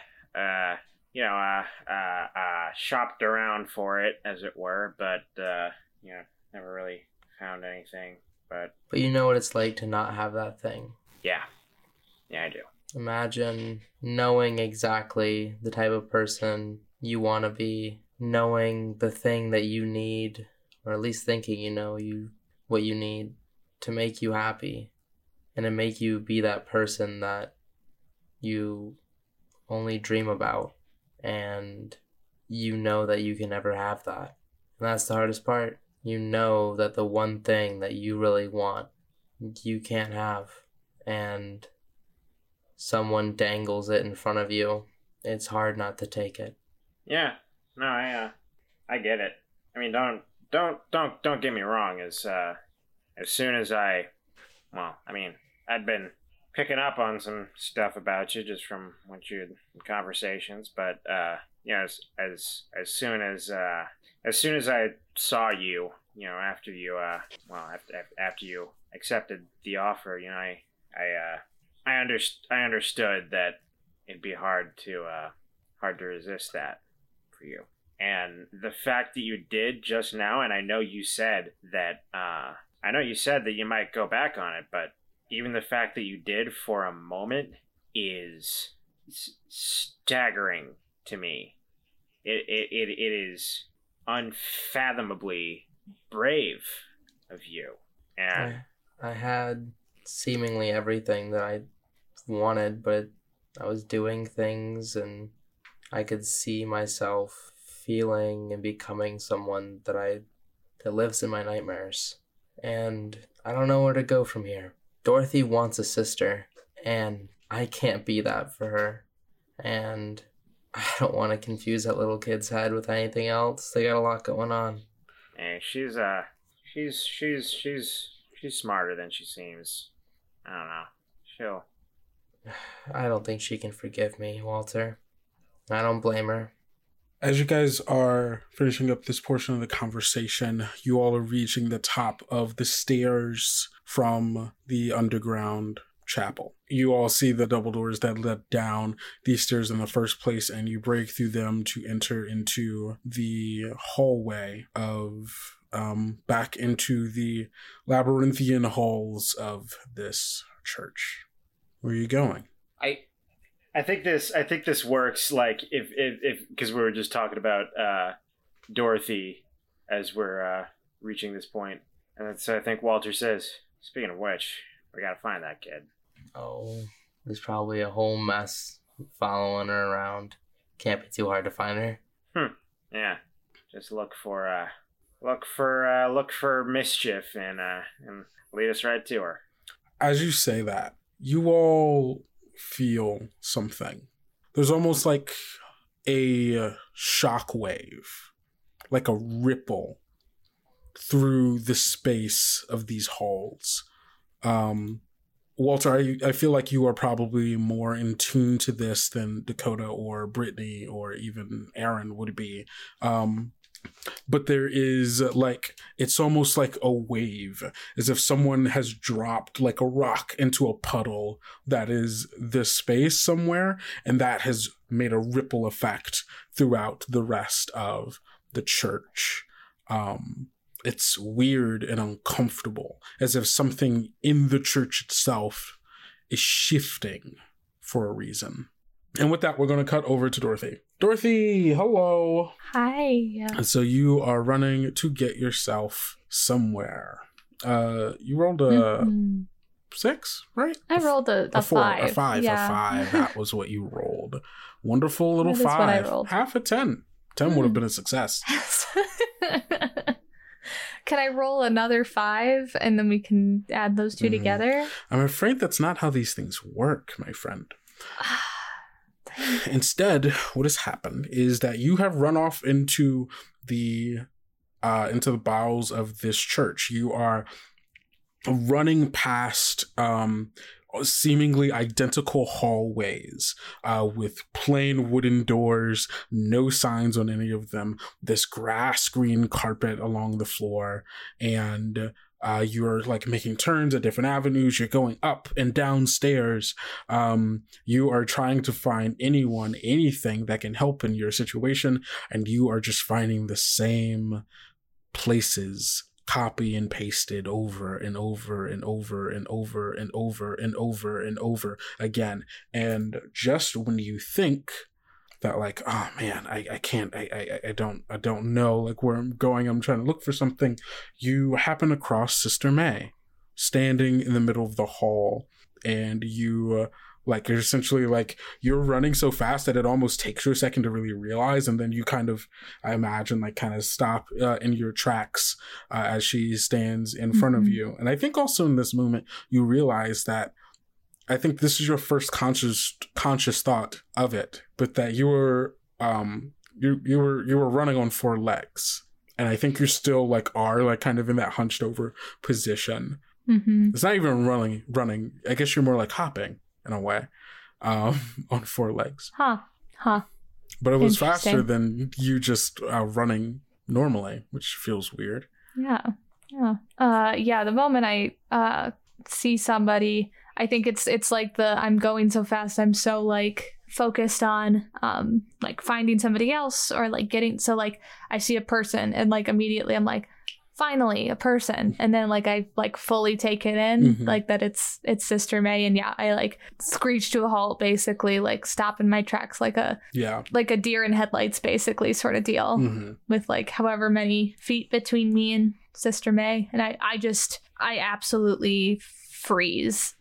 shopped around for it, as it were, but never really found anything. But you know what it's like to not have that thing. Yeah, I do. Imagine knowing exactly the type of person you want to be, knowing the thing that you need, or at least thinking what you need to make you happy and to make you be that person that you only dream about, and you know that you can never have that. And that's the hardest part. You know that the one thing that you really want, you can't have, and someone dangles it in front of you. It's hard not to take it. Yeah, no, I get it. I mean, don't get me wrong. As soon as I'd been picking up on some stuff about you just from what you had conversations, but as soon as I saw you, after you accepted the offer, I understood that it'd be hard to resist that for you. And the fact that you did just now, and I know you said that you might go back on it, but even the fact that you did for a moment is staggering to me. It is unfathomably brave of you. And I had seemingly everything that I wanted, but I was doing things and I could see myself feeling and becoming someone that lives in my nightmares. And I don't know where to go from here. Dorothy wants a sister, and I can't be that for her. And I don't want to confuse that little kid's head with anything else. They got a lot going on. Hey, she's smarter than she seems. I don't know. I don't think she can forgive me, Walter. I don't blame her. As you guys are finishing up this portion of the conversation, you all are reaching the top of the stairs from the underground chapel. You all see the double doors that led down these stairs in the first place, and you break through them to enter into the hallway of back into the labyrinthian halls of this church. Where are you going? I think this works, like if because we were just talking about Dorothy as we're reaching this point, and so I think Walter says, speaking of which, we gotta find that kid. Oh, there's probably a whole mess following her around. Can't be too hard to find her. Yeah, just look for mischief and lead us right to her. As you say that, you all feel something. There's almost like a shock wave, like a ripple through the space of these halls. Walter, I feel like you are probably more in tune to this than Dakota or Brittany or even Aaron would be. But there is it's almost like a wave, as if someone has dropped like a rock into a puddle that is this space somewhere, and that has made a ripple effect throughout the rest of the church. It's weird and uncomfortable, as if something in the church itself is shifting for a reason. And with that, we're going to cut over to Dorothy. Dorothy, hello. Hi. And so you are running to get yourself somewhere. You rolled a 6, right? I rolled a 4, 5. A 5, yeah. a 5. That was what you rolled. Wonderful little That is 5. what I rolled. Half a 10. 10 would have been a success. Can I roll another 5 and then we can add those two together? I'm afraid that's not how these things work, my friend. Instead, what has happened is that you have run off into the bowels of this church. You are running past seemingly identical hallways with plain wooden doors, no signs on any of them, this grass green carpet along the floor, and you're making turns at different avenues. You're going up and down stairs. You are trying to find anything that can help in your situation, and you are just finding the same places copy and pasted over and over and over and over and over and over and over again. And just when you think that like, oh man, I can't, I don't know like where I'm going. I'm trying to look for something. You happen across Sister May standing in the middle of the hall, and you like, you're essentially like, you're running so fast that it almost takes you a second to really realize, and then you kind of, I imagine, like kind of stop in your tracks as she stands in front of you. And I think also in this moment you realize that, I think this is your first conscious thought of it, but that you were you were running on 4 legs, and I think you're still like kind of in that hunched over position. It's not even running. I guess you're more like hopping in a way, on 4 legs. But it was faster than you just running normally, which feels weird. Yeah. The moment I see somebody, I think it's like I'm going so fast, I'm so like focused on like finding somebody else, or like getting, so like I see a person and like immediately I'm like, finally a person, and then like I like fully take it in, like that it's Sister May, and I like screech to a halt, basically like stop in my tracks like a deer in headlights basically sort of deal, with like however many feet between me and Sister May, and I absolutely freeze.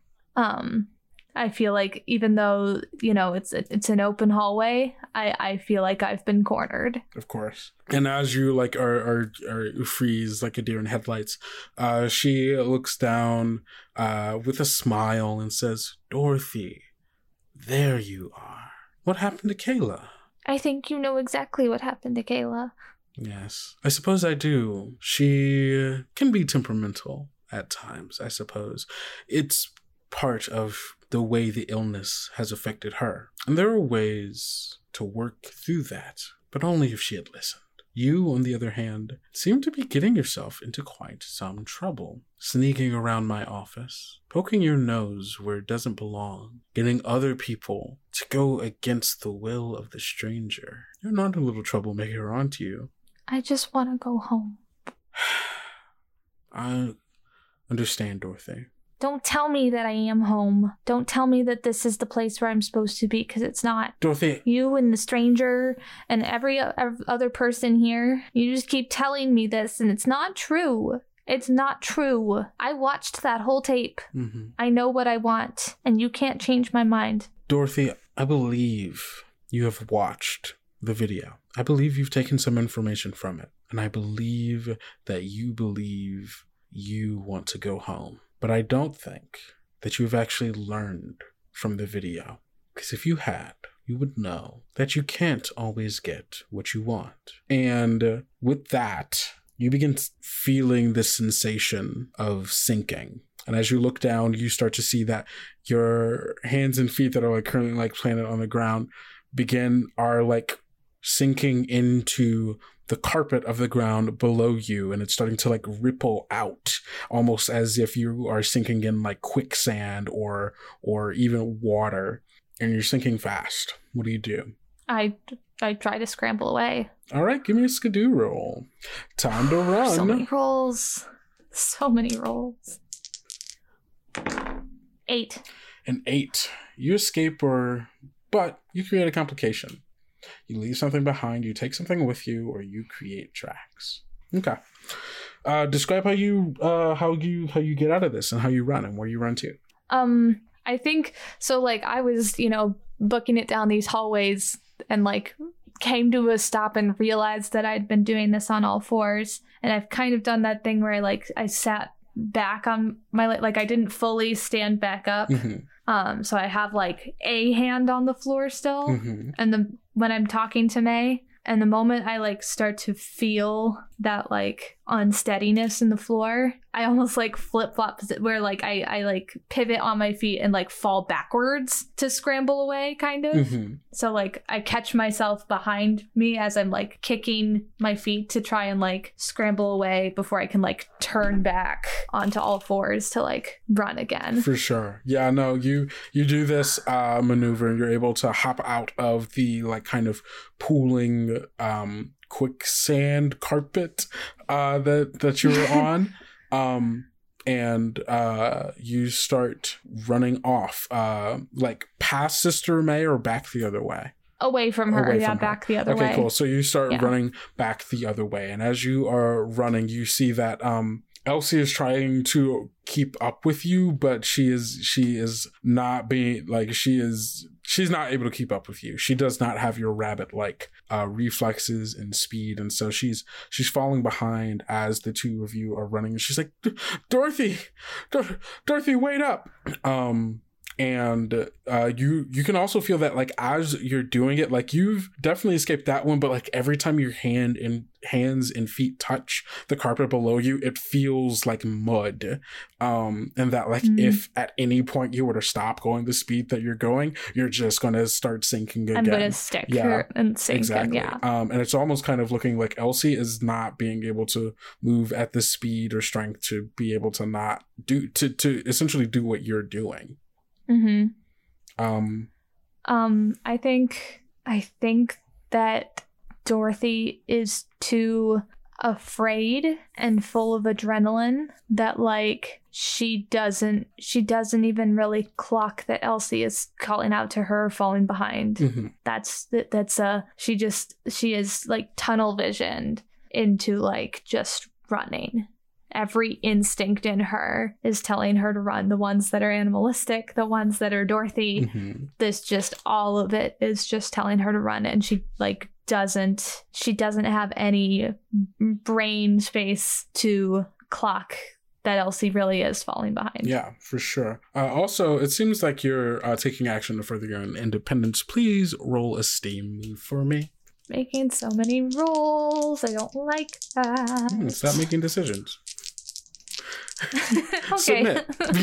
I feel like even though, you know, it's an open hallway, I feel like I've been cornered. Of course. And as you like are freeze like a deer in headlights, she looks down with a smile and says, "Dorothy, there you are. What happened to Kayla?" I think you know exactly what happened to Kayla. Yes, I suppose I do. She can be temperamental at times, I suppose. It's part of the way the illness has affected her. And there are ways to work through that, but only if she had listened. You, on the other hand, seem to be getting yourself into quite some trouble. Sneaking around my office, poking your nose where it doesn't belong, getting other people to go against the will of the stranger. You're not a little troublemaker, aren't you? I just want to go home. I understand, Dorothy. Don't tell me that I am home. Don't tell me that this is the place where I'm supposed to be, because it's not. Dorothy. You and the stranger and every other person here, you just keep telling me this, and it's not true. It's not true. I watched that whole tape. I know what I want, and you can't change my mind. Dorothy, I believe you have watched the video. I believe you've taken some information from it, and I believe that you believe you want to go home. But I don't think that you've actually learned from the video. Because if you had, you would know that you can't always get what you want. And with that, you begin feeling this sensation of sinking. And as you look down, you start to see that your hands and feet that are like currently like planted on the ground are like sinking into the carpet of the ground below you, and it's starting to like ripple out, almost as if you are sinking in like quicksand or even water, and you're sinking fast. What do you do? I try to scramble away. All right, give me a skidoo roll. Time to run. So many rolls. 8. An 8. You escape, but you create a complication. You leave something behind, you take something with you, or you create tracks. Okay. Describe how you get out of this and how you run and where you run to. I think so. Like I was, booking it down these hallways and like came to a stop and realized that I'd been doing this on all fours, and I've kind of done that thing where I sat back on my I didn't fully stand back up. So I have like a hand on the floor still, and when I'm talking to May, and the moment I start to feel that unsteadiness in the floor, I almost flip-flop where I pivot on my feet and fall backwards to scramble away kind of. So I catch myself behind me as I'm kicking my feet to try and scramble away before I can turn back onto all fours to run again. For sure. Yeah, no, you do this maneuver and you're able to hop out of the kind of pooling quicksand carpet that you were on, and you start running off past Sister May or back the other way. Away from her, Away yeah, from her. back the other way. Okay, cool. So you start Yeah. running back the other way, and as you are running, you see that Elsie is trying to keep up with you, but she is not being like she's not able to keep up with you. She does not have your rabbit like reflexes and speed, and so she's falling behind as the two of you are running. And she's like, Dorothy, wait up! And you can also feel that like as you're doing it, like you've definitely escaped that one, but like every time your hands and feet touch the carpet below you, it feels like mud. And that like if at any point you were to stop going the speed that you're going, you're just gonna start sinking again. I'm gonna stick and sink. Exactly. Yeah. And it's almost kind of looking like Elsie is not being able to move at the speed or strength to be able to not do to essentially do what you're doing. I think that Dorothy is too afraid and full of adrenaline that like she doesn't even really clock that Elsie is calling out to her, falling behind. She is like tunnel visioned into like just running. Every instinct in her is telling her to run. The ones that are animalistic, the ones that are Dorothy, this just all of it is just telling her to run. And she like doesn't have any brain space to clock that Elsie really is falling behind. Yeah, for sure. Also, it seems like you're taking action to further your own independence. Please roll a steam move for me. Making so many rolls. I don't like that. Stop making decisions. Okay. Submit.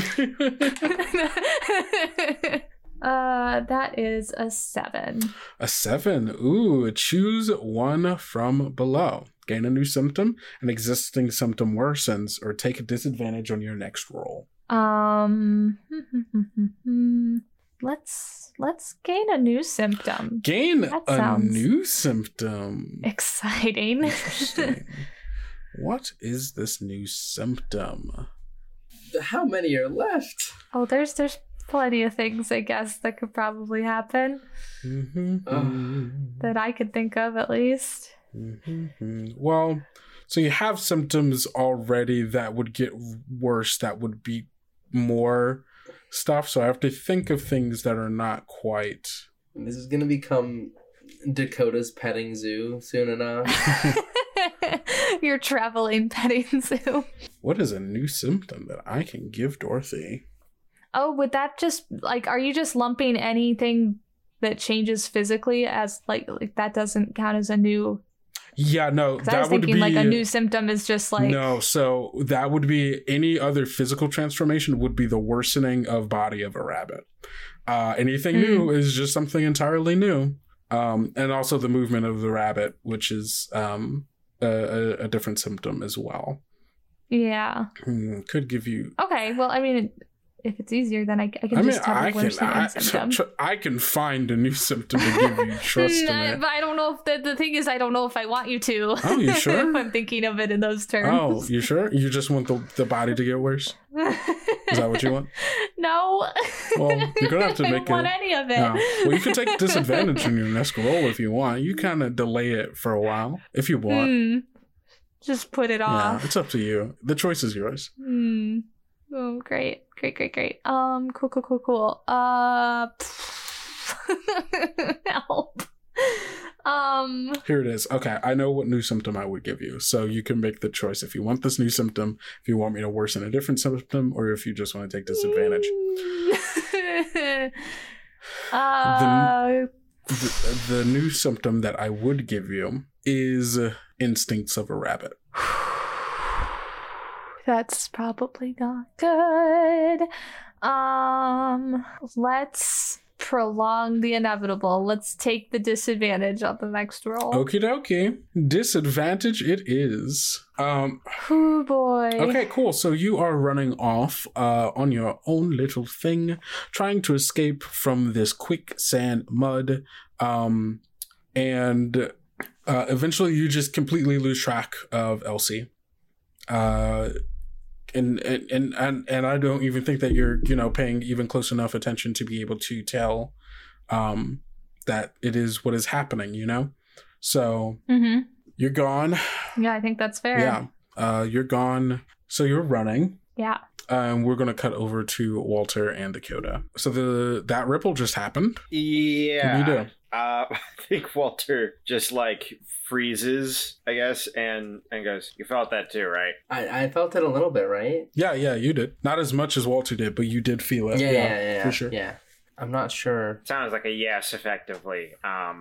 That is a 7. A 7. Ooh, choose one from below. Gain a new symptom. An existing symptom worsens, or take a disadvantage on your next roll. Let's gain a new symptom. Gain a new symptom. Exciting. Interesting. What is this new symptom? How many are left? Oh, there's plenty of things, I guess, that could probably happen. That I could think of, at least. Well, so you have symptoms already that would get worse, that would be more stuff, so I have to think of things that are not quite... This is going to become Dakota's petting zoo soon enough. Your traveling petting zoo. What is a new symptom that I can give Dorothy? Oh, would that just, like, are you just lumping anything that changes physically as, like that doesn't count as a new... Yeah, no, that I was thinking would be... like a new symptom is just like... No, so that would be any other physical transformation would be the worsening of body of a rabbit. Anything new is just something entirely new. And also the movement of the rabbit, which is a different symptom as well. Yeah. Could give you... Okay, well, I mean, if it's easier, then I can just have a worsening symptom. I can find a new symptom to give you. Trust me. But I don't know if the thing is, I don't know if I want you to. Oh, you sure? If I'm thinking of it in those terms. Oh, you sure? You just want the body to get worse? Is that what you want? No. Well, you're gonna have to make I don't want any of it. No. Well, you can take disadvantage on your next roll if you want. You kind of delay it for a while if you want. Just put it off. Yeah, it's up to you. The choice is yours. Oh, great. Cool. Help. Here it is. Okay, I know what new symptom I would give you, so you can make the choice if you want this new symptom, if you want me to worsen a different symptom, or if you just want to take disadvantage. The new symptom that I would give you is instincts of a rabbit. That's probably not good. Let's prolong the inevitable. Let's take the disadvantage on the next roll. Okie dokie. Disadvantage it is. Oh boy. Okay, cool. So you are running off on your own little thing, trying to escape from this quicksand mud. And eventually you just completely lose track of Elsie. And I don't even think that you're, paying even close enough attention to be able to tell that it is what is happening, you know? So you're gone. Yeah, I think that's fair. Yeah. You're gone. So you're running. Yeah. We're going to cut over to Walter and Dakota. So that ripple just happened. Yeah. What do you do? I think Walter just like freezes, I guess, and goes, "You felt that too, right?" I felt it a little bit, right? Yeah, you did. Not as much as Walter did, but you did feel it. Yeah, for sure. Yeah. I'm not sure. Sounds like a yes, effectively.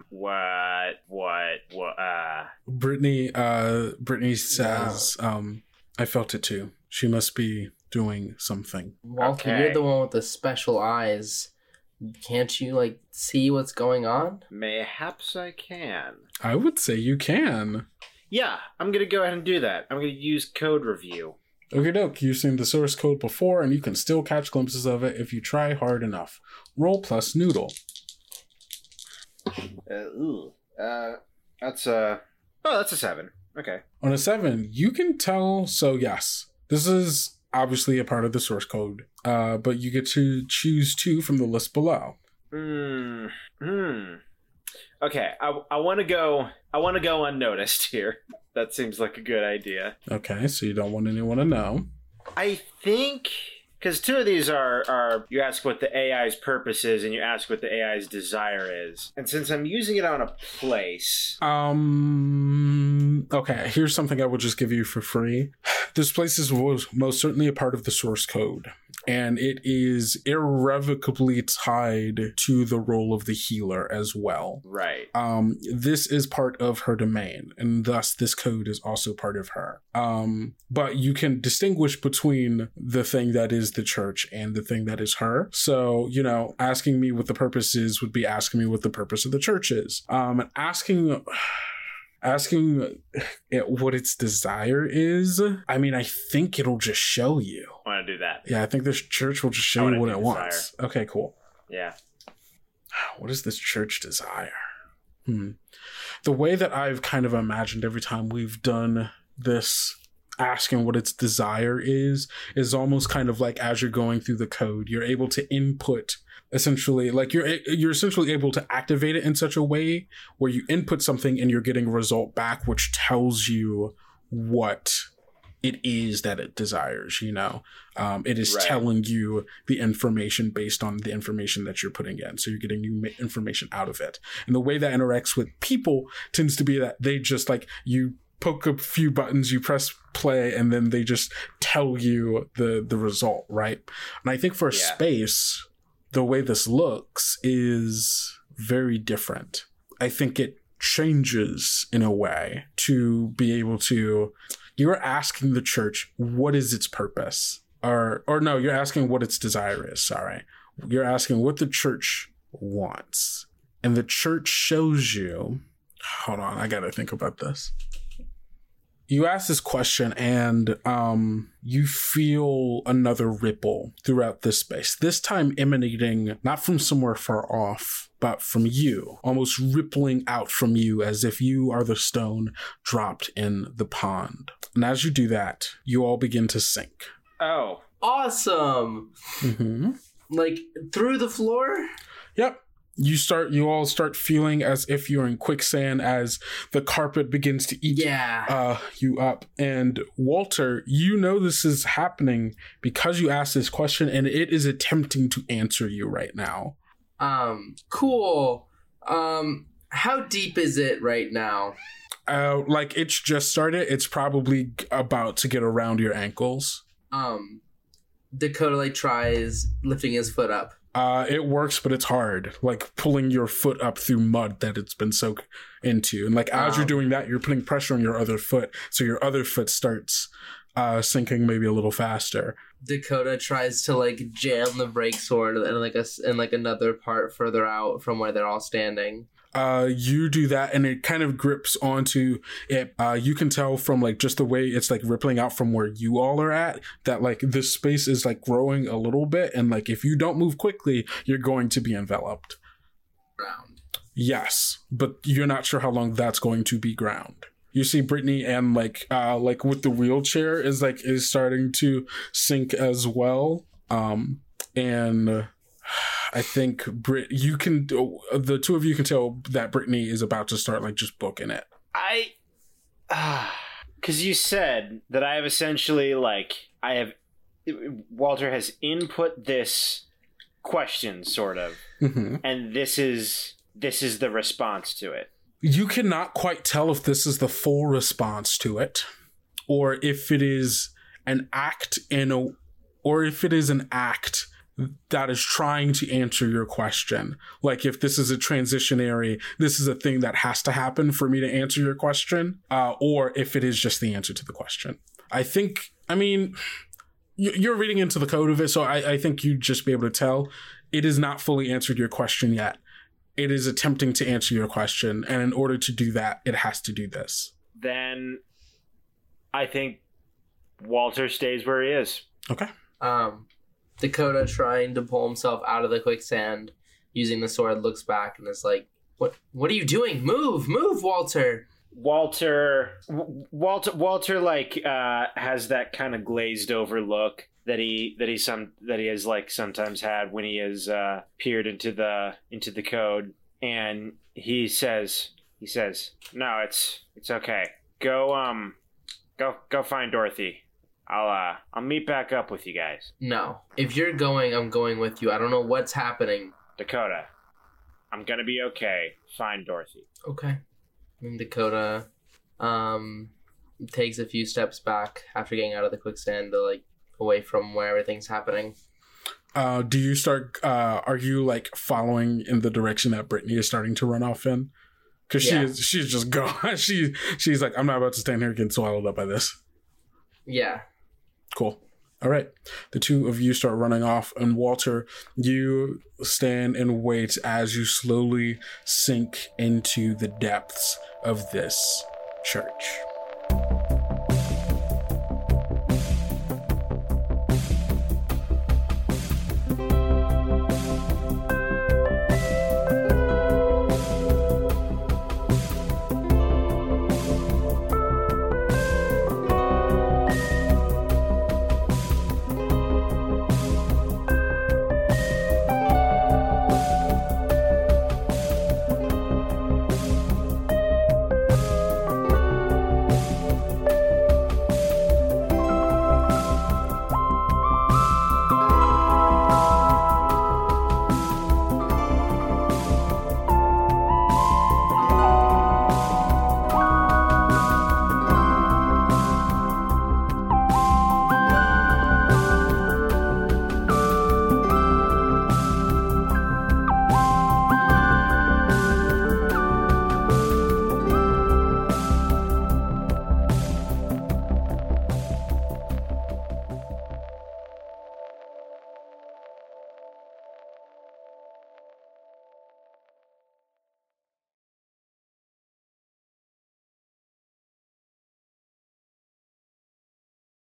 Brittany says, I felt it too. She must be doing something. Walter, Okay. you're the one with the special eyes. Can't you, like, see what's going on? Mayhaps I can. I would say you can. Yeah, I'm gonna go ahead and do that. I'm gonna use code review. Okay, doke. You've seen the source code before, and you can still catch glimpses of it if you try hard enough. Roll plus noodle. That's a 7. Okay. On a 7, you can tell. So yes, this is obviously a part of the source code, but you get to choose 2 from the list below. Okay, I want to go unnoticed here. That seems like a good idea. Okay, so you don't want anyone to know. I think because 2 of these are you ask what the AI's purpose is and you ask what the AI's desire is. And since I'm using it on a place, okay, here's something I will just give you for free. This place is most certainly a part of the source code, and it is irrevocably tied to the role of the healer as well. Right. This is part of her domain, and thus this code is also part of her. But you can distinguish between the thing that is the church and the thing that is her. So, you know, asking me what the purpose is would be asking me what the purpose of the church is. And asking it what its desire is, I mean, I think it'll just show you. I want to do that. Yeah, I think this church will just show you what it wants. Okay, cool. Yeah. What does this church desire? The way that I've kind of imagined every time we've done this, asking what its desire is almost kind of like as you're going through the code, you're able to input essentially, like you're essentially able to activate it in such a way where you input something and you're getting a result back which tells you what it is that it desires, you know. It is telling you the information based on the information that you're putting in, so you're getting new information out of it. And the way that interacts with people tends to be that they just, like, you poke a few buttons, you press play, and then they just tell you the result, right? And I think for space, the way this looks is very different. I think it changes in a way to be able to, you're asking the church, what is its purpose? Or no, you're asking what its desire is, sorry. You're asking what the church wants. And the church shows you, hold on, I gotta think about this. You ask this question and you feel another ripple throughout this space, this time emanating not from somewhere far off, but from you, almost rippling out from you as if you are the stone dropped in the pond. And as you do that, you all begin to sink. Oh. Awesome! Mm-hmm. Like, through the floor? Yep. You all start feeling as if you're in quicksand as the carpet begins to eat you up. And Walter, you know this is happening because you asked this question and it is attempting to answer you right now. Cool. How deep is it right now? Like, it's just started. It's probably about to get around your ankles. Dakota, like, tries lifting his foot up. It works, but it's hard. Like, pulling your foot up through mud that it's been soaked into. And, like, as you're doing that, you're putting pressure on your other foot. So your other foot starts sinking maybe a little faster. Dakota tries to, like, jam the brake sword in another part further out from where they're all standing. You do that and it kind of grips onto it. You can tell from, like, just the way it's, like, rippling out from where you all are at that, like, this space is, like, growing a little bit, and, like, if you don't move quickly, you're going to be enveloped. Ground. Yes, but you're not sure how long that's going to be ground. You see Brittany and, like with the wheelchair is starting to sink as well. And I think the two of you can tell that Brittany is about to start like just booking it. Because you said that I have essentially Walter has input this question sort of, and this is the response to it. You cannot quite tell if this is the full response to it, or if it is an act that is trying to answer your question. Like if this is a transitionary, this is a thing that has to happen for me to answer your question, or if it is just the answer to the question. You're reading into the code of it, so I think you'd just be able to tell it is not fully answered your question yet. It is attempting to answer your question, and in order to do that, it has to do this. Then I think Walter stays where he is. Okay. Dakota, trying to pull himself out of the quicksand using the sword, looks back and is like, What are you doing? Move, Walter. Walter has that kind of glazed over look that he has like sometimes had when he has peered into the code, and he says, "No, it's okay. Go find Dorothy. I'll meet back up with you guys." No, if you're going, I'm going with you. I don't know what's happening. Dakota, I'm gonna be okay. Find Dorothy. Okay. And Dakota takes a few steps back after getting out of the quicksand to like away from where everything's happening. Do you start are you like following in the direction that Brittany is starting to run off in? Because she's just gone. She's like, I'm not about to stand here getting swallowed up by this. Yeah. Cool. All right. The two of you start running off, and Walter, you stand and wait as you slowly sink into the depths of this church.